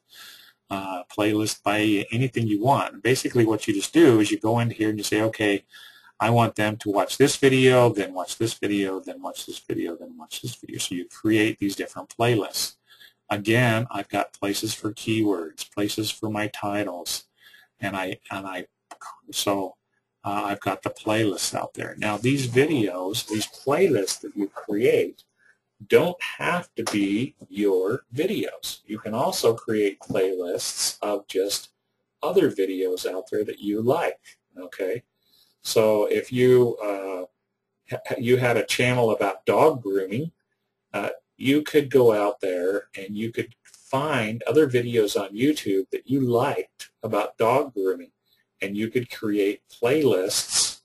S1: a playlist by anything you want. Basically what you just do is you go in here and you say, okay, I want them to watch this video, then watch this video, then watch this video, then watch this video. So you create these different playlists. Again, I've got places for keywords, places for my titles, and I and I so uh, I've got the playlists out there. Now these videos, these playlists that you create, don't have to be your videos. You can also create playlists of just other videos out there that you like. Okay. So if you uh, you had a channel about dog grooming, uh, you could go out there and you could find other videos on YouTube that you liked about dog grooming, and you could create playlists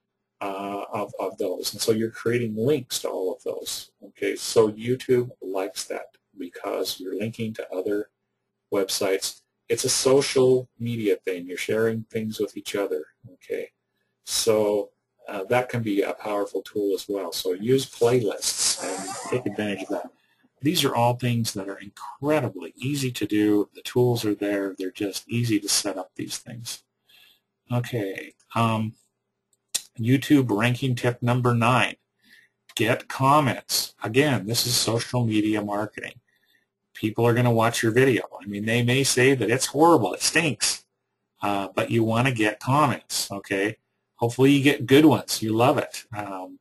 S1: uh, of, of those. And so you're creating links to all of those. Okay, so YouTube likes that because you're linking to other websites. It's a social media thing. You're sharing things with each other. Okay. So uh, that can be a powerful tool as well. So use playlists and take advantage of that. These are all things that are incredibly easy to do. The tools are there. They're just easy to set up these things. Okay. Um, YouTube ranking tip number nine. Get comments. Again, this is social media marketing. People are going to watch your video. I mean, they may say that it's horrible, it stinks, uh, but you want to get comments, okay? Hopefully you get good ones. You love it. Um,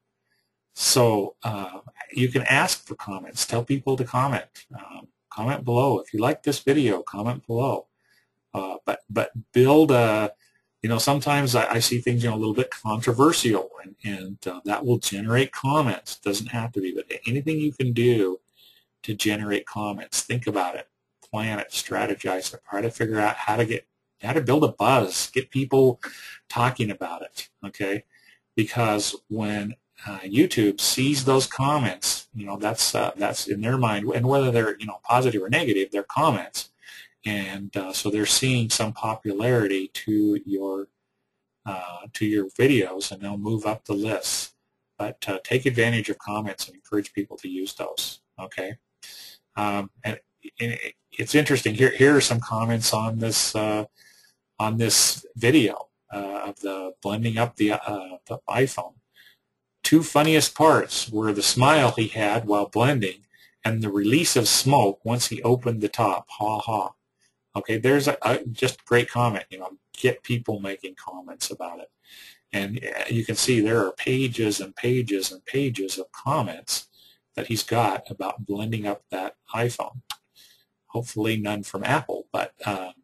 S1: so uh, you can ask for comments. Tell people to comment. Um, comment below. If you like this video, comment below. Uh, but but build a, you know, sometimes I, I see things, you know, a little bit controversial, and, and uh, that will generate comments. Doesn't have to be, but anything you can do to generate comments, think about it, plan it, strategize it, try to figure out how to get how to build a buzz, get people talking about it, okay? Because when uh, YouTube sees those comments, you know, that's uh, that's in their mind, and whether they're, you know, positive or negative, they're comments, and uh, so they're seeing some popularity to your uh, to your videos, and they'll move up the list. But uh, take advantage of comments and encourage people to use those, okay? Um, and, and it's interesting. Here, here are some comments on this uh, on this video uh, of the blending up the, uh, the iPhone. Two funniest parts were the smile he had while blending and the release of smoke once he opened the top. Ha ha. Okay, there's a, a just great comment. You know, get people making comments about it, and you can see there are pages and pages and pages of comments that he's got about blending up that iPhone. Hopefully none from Apple, but uh,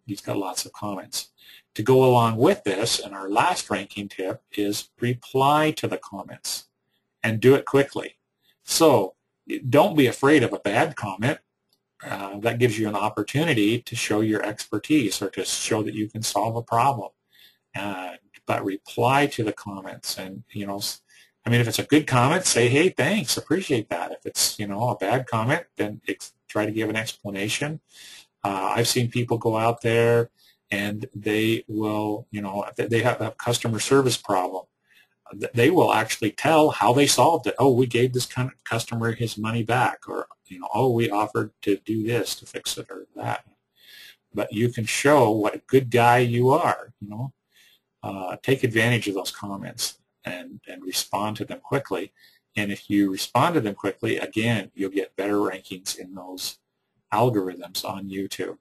S2: he's got lots of comments. To go along with this, and our last ranking tip is reply to the comments and do it quickly. So don't be afraid of a bad comment. Uh, that gives you an opportunity to show your expertise or to show that you can solve a problem. Uh, but reply to the comments, and you know, I mean, if it's a good comment, say, hey, thanks, appreciate that. If it's, you know, a bad comment, then try to give an explanation. Uh, I've seen people go out there and they will, you know, if they have a customer service problem, they will actually tell how they solved it. Oh, we gave this kind of customer his money back, or, you know, oh, we offered to do this to fix it or that. But you can show what a good guy you are, you know. Uh, take advantage of those comments and, and respond to them quickly. And if you respond to them quickly, again, you'll get better rankings in those algorithms on YouTube.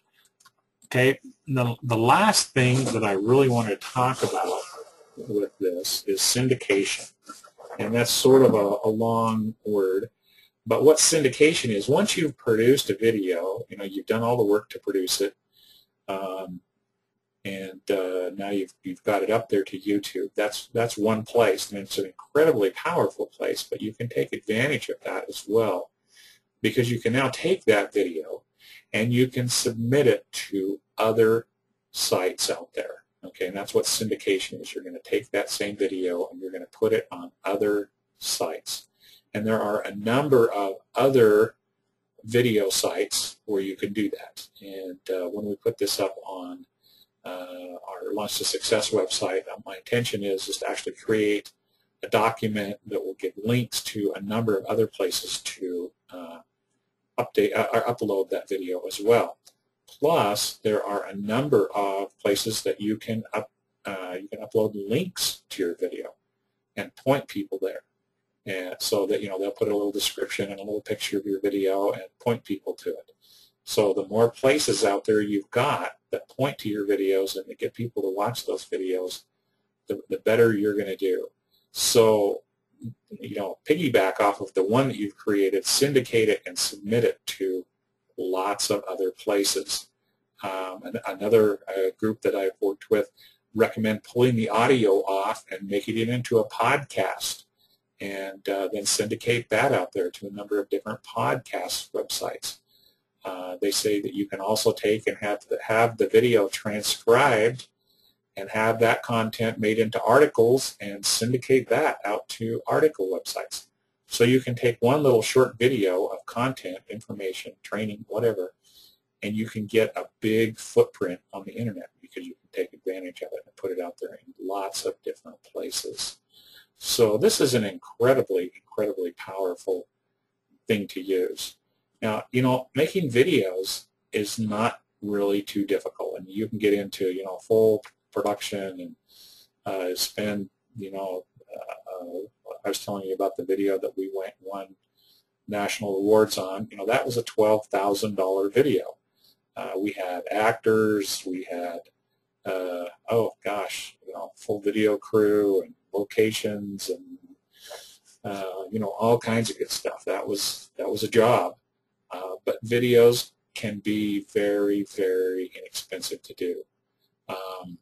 S2: Okay, the, the last thing that I really want to talk about with this is syndication. And that's sort of a, a long word. But what syndication is, once you've produced a video, you know, you've done all the work to produce it, um, and uh, now you've, you've got it up there to YouTube. That's, that's one place, and it's an incredibly powerful place, but you can take advantage of that as well, because you can now take that video and you can submit it to other sites out there. Okay, and that's what syndication is. You're going to take that same video and you're going to put it on other sites. And there are a number of other video sites where you can do that. And uh, when we put this up on uh, our Launch to Success website, uh, my intention is just to actually create a document that will give links to a number of other places to uh, update uh, or upload that video as well. Plus, there are a number of places that you can up, uh, you can upload links to your video and point people there, and so that, you know, they'll put a little description and a little picture of your video and point people to it. So the more places out there you've got that point to your videos and that get people to watch those videos, the, the better you're going to do. So, you know, piggyback off of the one that you've created, syndicate it and submit it to lots of other places. Um, and another uh, group that I've worked with recommend pulling the audio off and making it into a podcast, and uh, then syndicate that out there to a number of different podcast websites. Uh, they say that you can also take and have the, have the video transcribed and have that content made into articles and syndicate that out to article websites. So you can take one little short video of content, information, training, whatever, and you can get a big footprint on the internet because you can take advantage of it and put it out there in lots of different places. So this is an incredibly, incredibly powerful thing to use. Now, you know, making videos is not really too difficult, and you can get into, you know, full production and uh, spend, you know, uh, uh, I was telling you about the video that we went and won national awards on. You know, that was a twelve thousand dollar video. Uh, we had actors, we had, uh, oh gosh, you know, full video crew and locations and, uh, you know, all kinds of good stuff. That was, that was a job. Uh, but videos can be very, very inexpensive to do. Um,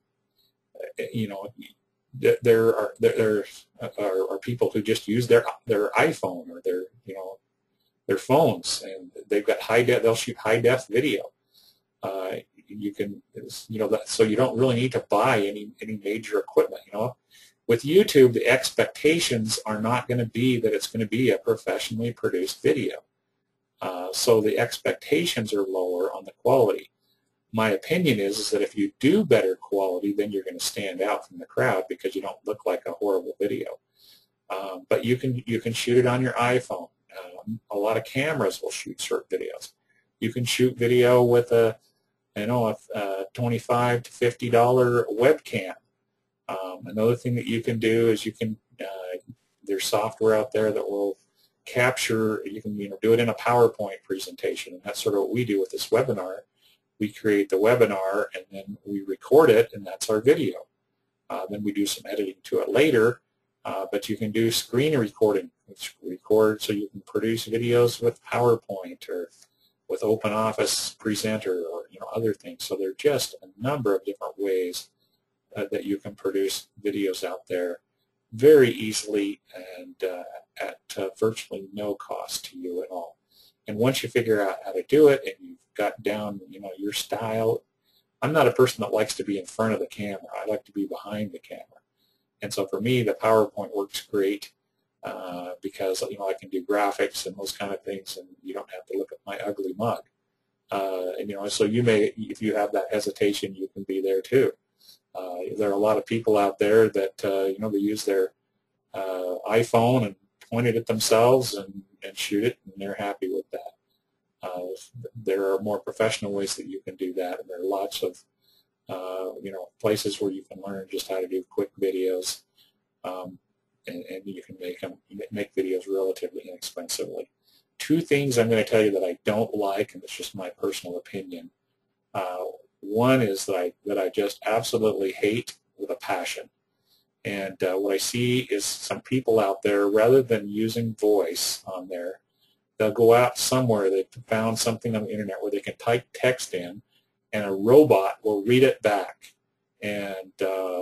S2: you know, there are there are, are people who just use their their iPhone or their, you know, their phones, and they've got high def. They'll shoot high def video. Uh, you can, you know, that, so you don't really need to buy any any major equipment. You know, with YouTube, the expectations are not going to be that it's going to be a professionally produced video. Uh, so the expectations are lower on the quality. My opinion is, is that if you do better quality, then you're going to stand out from the crowd because you don't look like a horrible video. Um, but you can you can shoot it on your iPhone. Um, a lot of cameras will shoot short videos. You can shoot video with a, you know, a, a twenty-five to fifty dollar webcam. Um, another thing that you can do is you can uh, there's software out there that will capture. You can, you know, do it in a PowerPoint presentation, and that's sort of what we do with this webinar. We create the webinar and then we record it, and that's our video. Uh, then we do some editing to it later, uh, but you can do screen recording. It's record so you can produce videos with PowerPoint or with OpenOffice Presenter or, you know, know, other things. So there are just a number of different ways uh, that you can produce videos out there very easily and uh, at uh, virtually no cost to you at all. And once you figure out how to do it and you've got down, you know, your style, I'm not a person that likes to be in front of the camera. I like to be behind the camera. And so for me, the PowerPoint works great uh, because, you know, I can do graphics and those kind of things, and you don't have to look at my ugly mug. Uh, and, you know, so you may, if you have that hesitation, you can be there too. Uh, there are a lot of people out there that, uh, you know, they use their uh, iPhone and point it at themselves and, and shoot it, and they're happy with that. Uh, there are more professional ways that you can do that, and there are lots of, uh, you know, places where you can learn just how to do quick videos, um, and, and you can make them make videos relatively inexpensively. Two things I'm going to tell you that I don't like, and it's just my personal opinion. Uh, one is that I that I just absolutely hate with a passion, and uh, what I see is some people out there, rather than using voice on there, they'll go out somewhere, they've found something on the internet where they can type text in and a robot will read it back. And uh,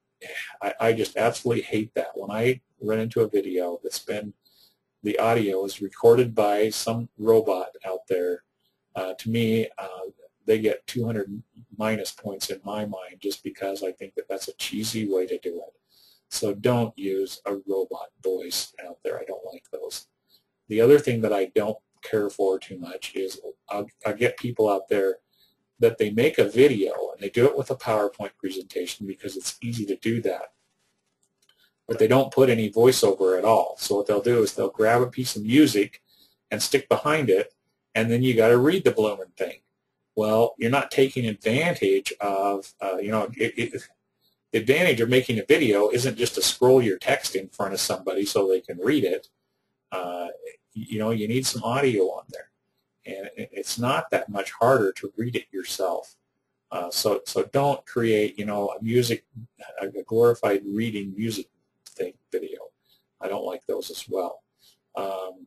S2: I, I just absolutely hate that. When I run into a video that's been, the audio is recorded by some robot out there, uh, to me, uh, they get two hundred minus points in my mind just because I think that that's a cheesy way to do it. So don't use a robot voice out there. I don't like those. The other thing that I don't care for too much is I'll, I'll get people out there that they make a video and they do it with a PowerPoint presentation because it's easy to do that, but they don't put any voiceover at all. So what they'll do is they'll grab a piece of music and stick behind it, and then you got to read the blooming thing. Well, you're not taking advantage of, uh, you know, it, it, the advantage of making a video isn't just to scroll your text in front of somebody so they can read it. Uh, you know, you need some audio on there, and it's not that much harder to read it yourself. Uh, so, so don't create, you know, a music, a glorified reading music thing video. I don't like those as well. Um,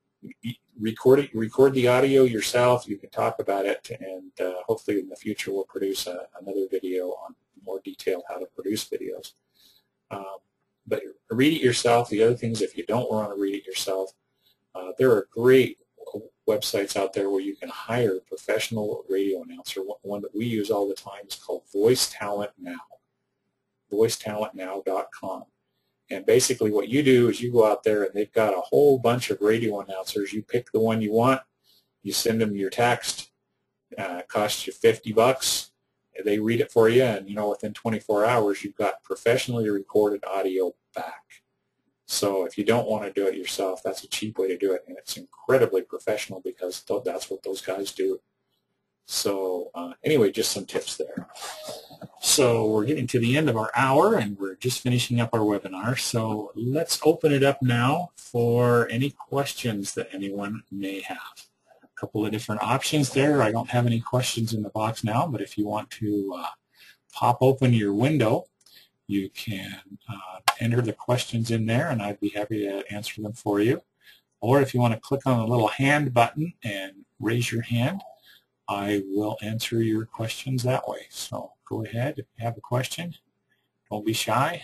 S2: record it, record the audio yourself. You can talk about it, and uh, hopefully in the future we'll produce a, another video on more detail how to produce videos. Um, But read it yourself. The other things, if you don't want to read it yourself, uh, there are great websites out there where you can hire a professional radio announcer. One that we use all the time is called Voice Talent Now, voice talent now dot com. And basically what you do is you go out there and they've got a whole bunch of radio announcers. You pick the one you want. You send them your text. Uh, it costs you fifty bucks. They read it for you, and you know within twenty-four hours you've got professionally recorded audio back. So if you don't want to do it yourself, that's a cheap way to do it, and it's incredibly professional because that's what those guys do. So uh, anyway, just some tips there. So we're getting to the end of our hour, and we're just finishing up our webinar. So let's open it up now for any questions that anyone may have. A couple of different options there. I don't have any questions in the box now, but if you want to uh, pop open your window, you can uh, enter the questions in there, and I'd be happy to answer them for you. Or if you want to click on the little hand button and raise your hand, I will answer your questions that way. So go ahead if you have a question. Don't be shy.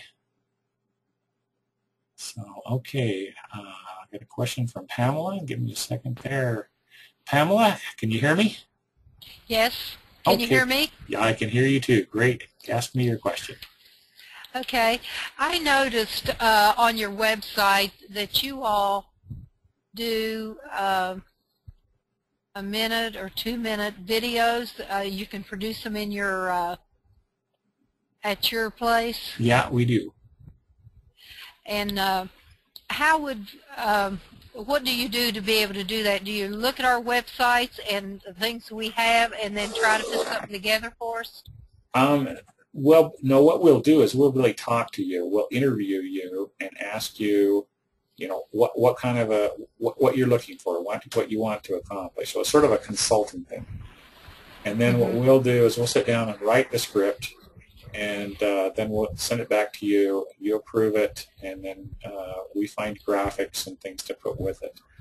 S2: So, okay, uh, I got a question from Pamela. Give me a second there. Pamela, can you hear me?
S3: Yes. Can okay. you hear me?
S2: Yeah, I can hear you too. Great. Ask me your question.
S3: Okay. I noticed uh, on your website that you all do uh, a minute or two minute videos. Uh, you can produce them in your uh, at your place.
S2: Yeah, we do.
S3: And uh, how would um, what do you do to be able to do that? Do you look at our websites and the things we have and then try to put something together for us?
S2: Um, well, no, what we'll do is we'll really talk to you. We'll interview you and ask you, you know, what, what kind of a, what, what you're looking for, what, what you want to accomplish. So it's sort of a consulting thing. And then mm-hmm. what we'll do is we'll sit down and write the script, and uh, then we'll send it back to you. You approve it, and then uh, we find graphics and things to put with it.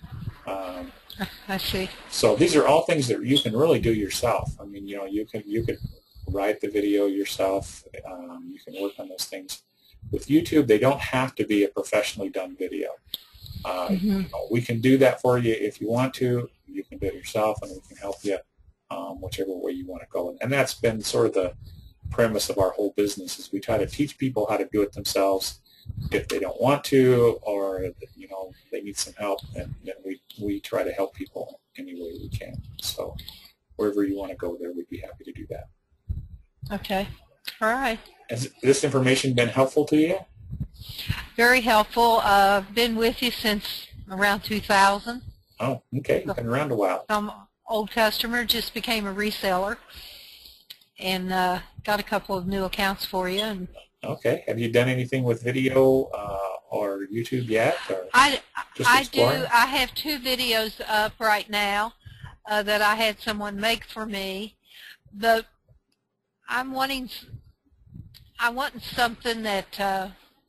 S2: Um,
S3: I see.
S2: so these are all things that you can really do yourself. I mean, you know, you can you could write the video yourself. Um, you can work on those things. With YouTube, they don't have to be a professionally done video. Uh,
S3: Mm-hmm.
S2: you know, we can do that for you if you want to. You can do it yourself, and we can help you um, whichever way you want to go. And that's been sort of the premise of our whole business, is we try to teach people how to do it themselves. If they don't want to, or you know they need some help, then, then we we try to help people any way we can. So wherever you want to go there, we'd be happy to do that.
S3: Okay. All right.
S2: Has this information been helpful to you?
S3: Very helpful. Uh, I've been with you since around two thousand.
S2: Oh, okay. You've been around a while.
S3: Some old customer, just became a reseller, and uh, got a couple of new accounts for you. And
S2: Okay. Have you done anything with video uh, or YouTube yet? Or
S3: I,
S2: just
S3: I do.
S2: exploring?
S3: I have two videos up right now uh, that I had someone make for me. The I'm wanting I want something that uh,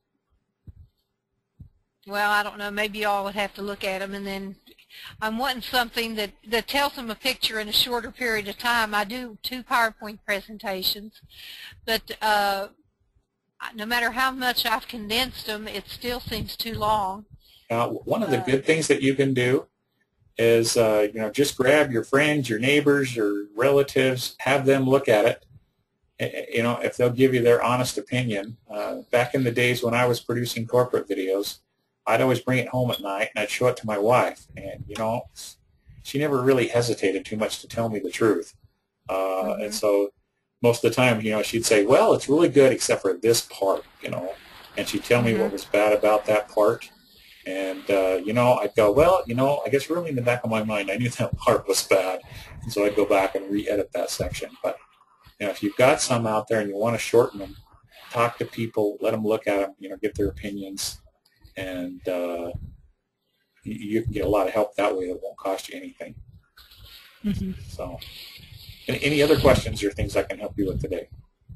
S3: well, I don't know. Maybe y'all would have to look at them, and then I'm wanting something that that tells them a picture in a shorter period of time. I do two PowerPoint presentations, but uh, no matter how much I've condensed them, it still seems too long.
S2: Uh, one of the good things that you can do is, uh, you know, just grab your friends, your neighbors, your relatives, have them look at it. You know, if they'll give you their honest opinion. Uh, back in the days when I was producing corporate videos, I'd always bring it home at night and I'd show it to my wife. And, you know, she never really hesitated too much to tell me the truth. Uh, mm-hmm. And so most of the time, you know, she'd say, well, it's really good except for this part, you know. And she'd tell me mm-hmm. what was bad about that part. And, uh, you know, I'd go, well, you know, I guess really in the back of my mind, I knew that part was bad. And so I'd go back and re-edit that section. But, you know, if you've got some out there and you want to shorten them, talk to people, let them look at them, you know, get their opinions. And uh, you, you can get a lot of help that way that won't cost you anything. Mm-hmm. So any, any other questions or things I can help you with today?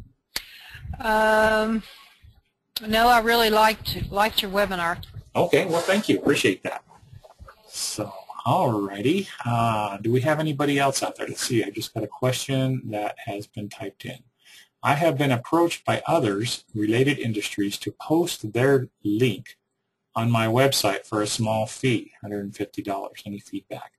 S3: Um, no, I really liked, liked your webinar.
S2: Okay, well, thank you. Appreciate that. So, all righty. Uh, do we have anybody else out there? Let's see. I just got a question that has been typed in. I have been approached by others, related industries, to post their link on my website for a small fee, one hundred fifty dollars. Any feedback?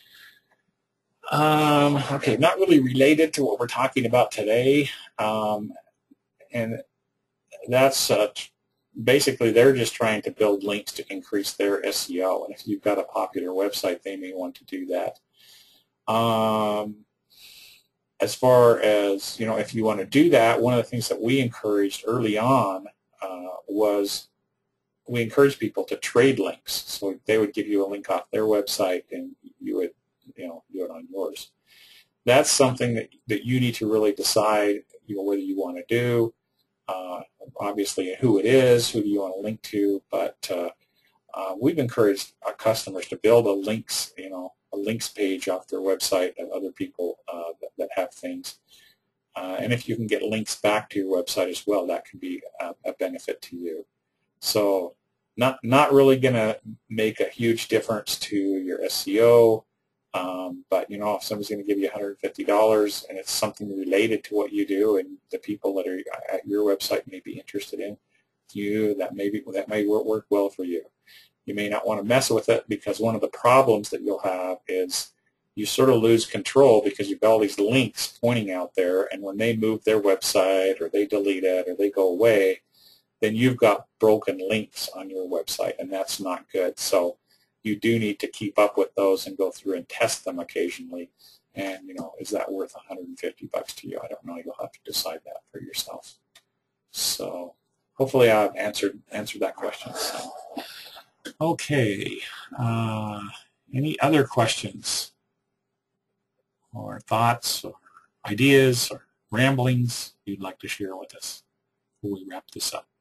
S2: Um, okay, not really related to what we're talking about today. Um, and that's uh, basically they're just trying to build links to increase their S E O. And if you've got a popular website, they may want to do that. Um, as far as, you know, if you want to do that, one of the things that we encouraged early on uh, was we encourage people to trade links. So they would give you a link off their website and you would, you know, do it on yours. That's something that, that you need to really decide, you know, whether you want to do. Uh, obviously who it is, who do you want to link to, but uh, uh, we've encouraged our customers to build a links, you know, a links page off their website of other people uh, that, that have things. Uh, and if you can get links back to your website as well, that can be a, a benefit to you. So not, not really going to make a huge difference to your S E O, um, but, you know, if somebody's going to give you one hundred fifty dollars and it's something related to what you do and the people that are at your website may be interested in you, that may, be, that may work well for you. You may not want to mess with it because one of the problems that you'll have is you sort of lose control because you've got all these links pointing out there, and when they move their website or they delete it or they go away, then you've got broken links on your website, and that's not good. So you do need to keep up with those and go through and test them occasionally. And, you know, is that worth one hundred fifty bucks to you? I don't know. You'll have to decide that for yourself. So hopefully I've answered answered that question. So. Okay. Uh, any other questions or thoughts or ideas or ramblings you'd like to share with us before we wrap this up?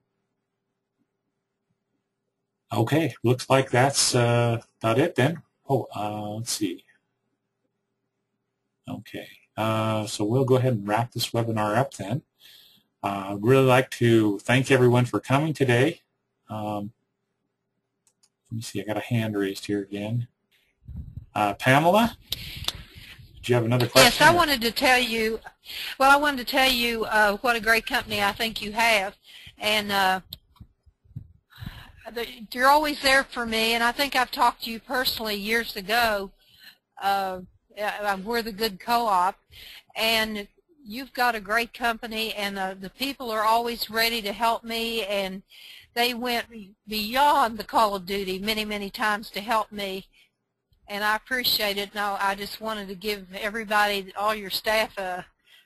S2: Okay, looks like that's uh, about it then. Oh, uh, let's see. Okay, uh, so we'll go ahead and wrap this webinar up then. Uh, I'd really like to thank everyone for coming today. Um, let me see, I got a hand raised here again. Uh, Pamela, do you have another question?
S3: Yes, I wanted to tell you, well, I wanted to tell you uh, what a great company I think you have. And uh, you're always there for me, and I think I've talked to you personally years ago. Uh, we're the Good Co-op, and you've got a great company, and uh, the people are always ready to help me, and they went beyond the call of duty many, many times to help me, and I appreciate it. No, I just wanted to give everybody, all your staff, a,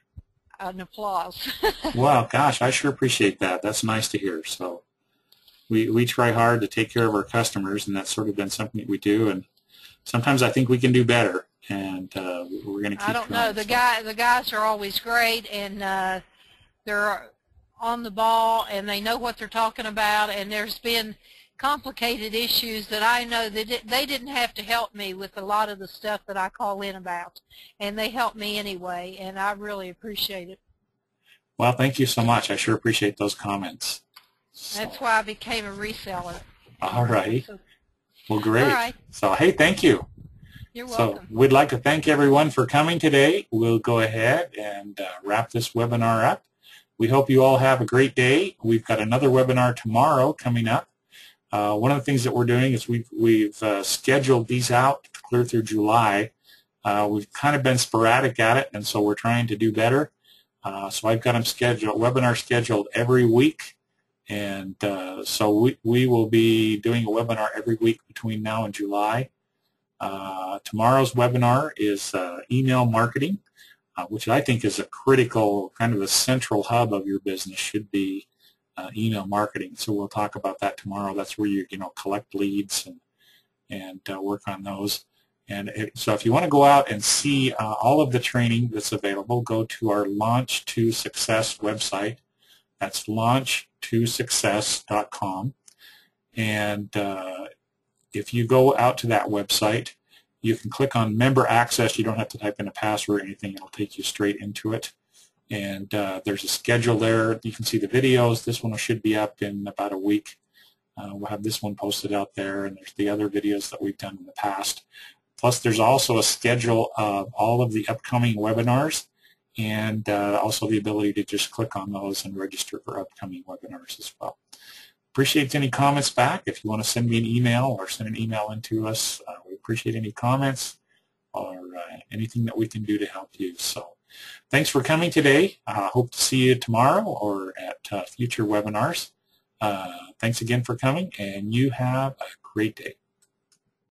S3: an applause.
S2: Well, gosh, I sure appreciate that. That's nice to hear. So we, we try hard to take care of our customers, and that's sort of been something that we do, and sometimes I think we can do better, and uh, we're going to keep
S3: I don't
S2: trying,
S3: know. The
S2: so.
S3: guy, the guys are always great, and uh, they're on the ball, and they know what they're talking about. And there's been complicated issues that I know that they didn't have to help me with a lot of the stuff that I call in about, and they helped me anyway, and I really appreciate it.
S2: Well, thank you so much. I sure appreciate those comments. So.
S3: That's why I became a reseller.
S2: All right.
S3: So,
S2: well, great.
S3: All right.
S2: So, hey, thank you.
S3: You're welcome.
S2: So we'd like to thank everyone for coming today. We'll go ahead and uh, wrap this webinar up. We hope you all have a great day. We've got another webinar tomorrow coming up. Uh, one of the things that we're doing is we've, we've uh, scheduled these out clear through July. Uh, we've kind of been sporadic at it, and so we're trying to do better. Uh, so I've got them scheduled, webinar scheduled every week, and uh, so we, we will be doing a webinar every week between now and July. Uh, tomorrow's webinar is uh, email marketing, uh, which I think is a critical, kind of a central hub of your business should be uh, email marketing. So we'll talk about that tomorrow. That's where you you know collect leads and and uh, work on those. And it, so if you want to go out and see uh, all of the training that's available, go to our Launch to Success website. That's launch to success dot com. And uh, if you go out to that website, you can click on Member Access. You don't have to type in a password or anything. It'll take you straight into it. And uh, there's a schedule there. You can see the videos. This one should be up in about a week. Uh, we'll have this one posted out there, and there's the other videos that we've done in the past. Plus, there's also a schedule of all of the upcoming webinars, and uh, also the ability to just click on those and register for upcoming webinars as well. Appreciate any comments back. If you want to send me an email or send an email in to us, uh, we appreciate any comments or uh, anything that we can do to help you. So thanks for coming today. I uh, hope to see you tomorrow or at uh, future webinars. Uh, thanks again for coming, and you have a great day.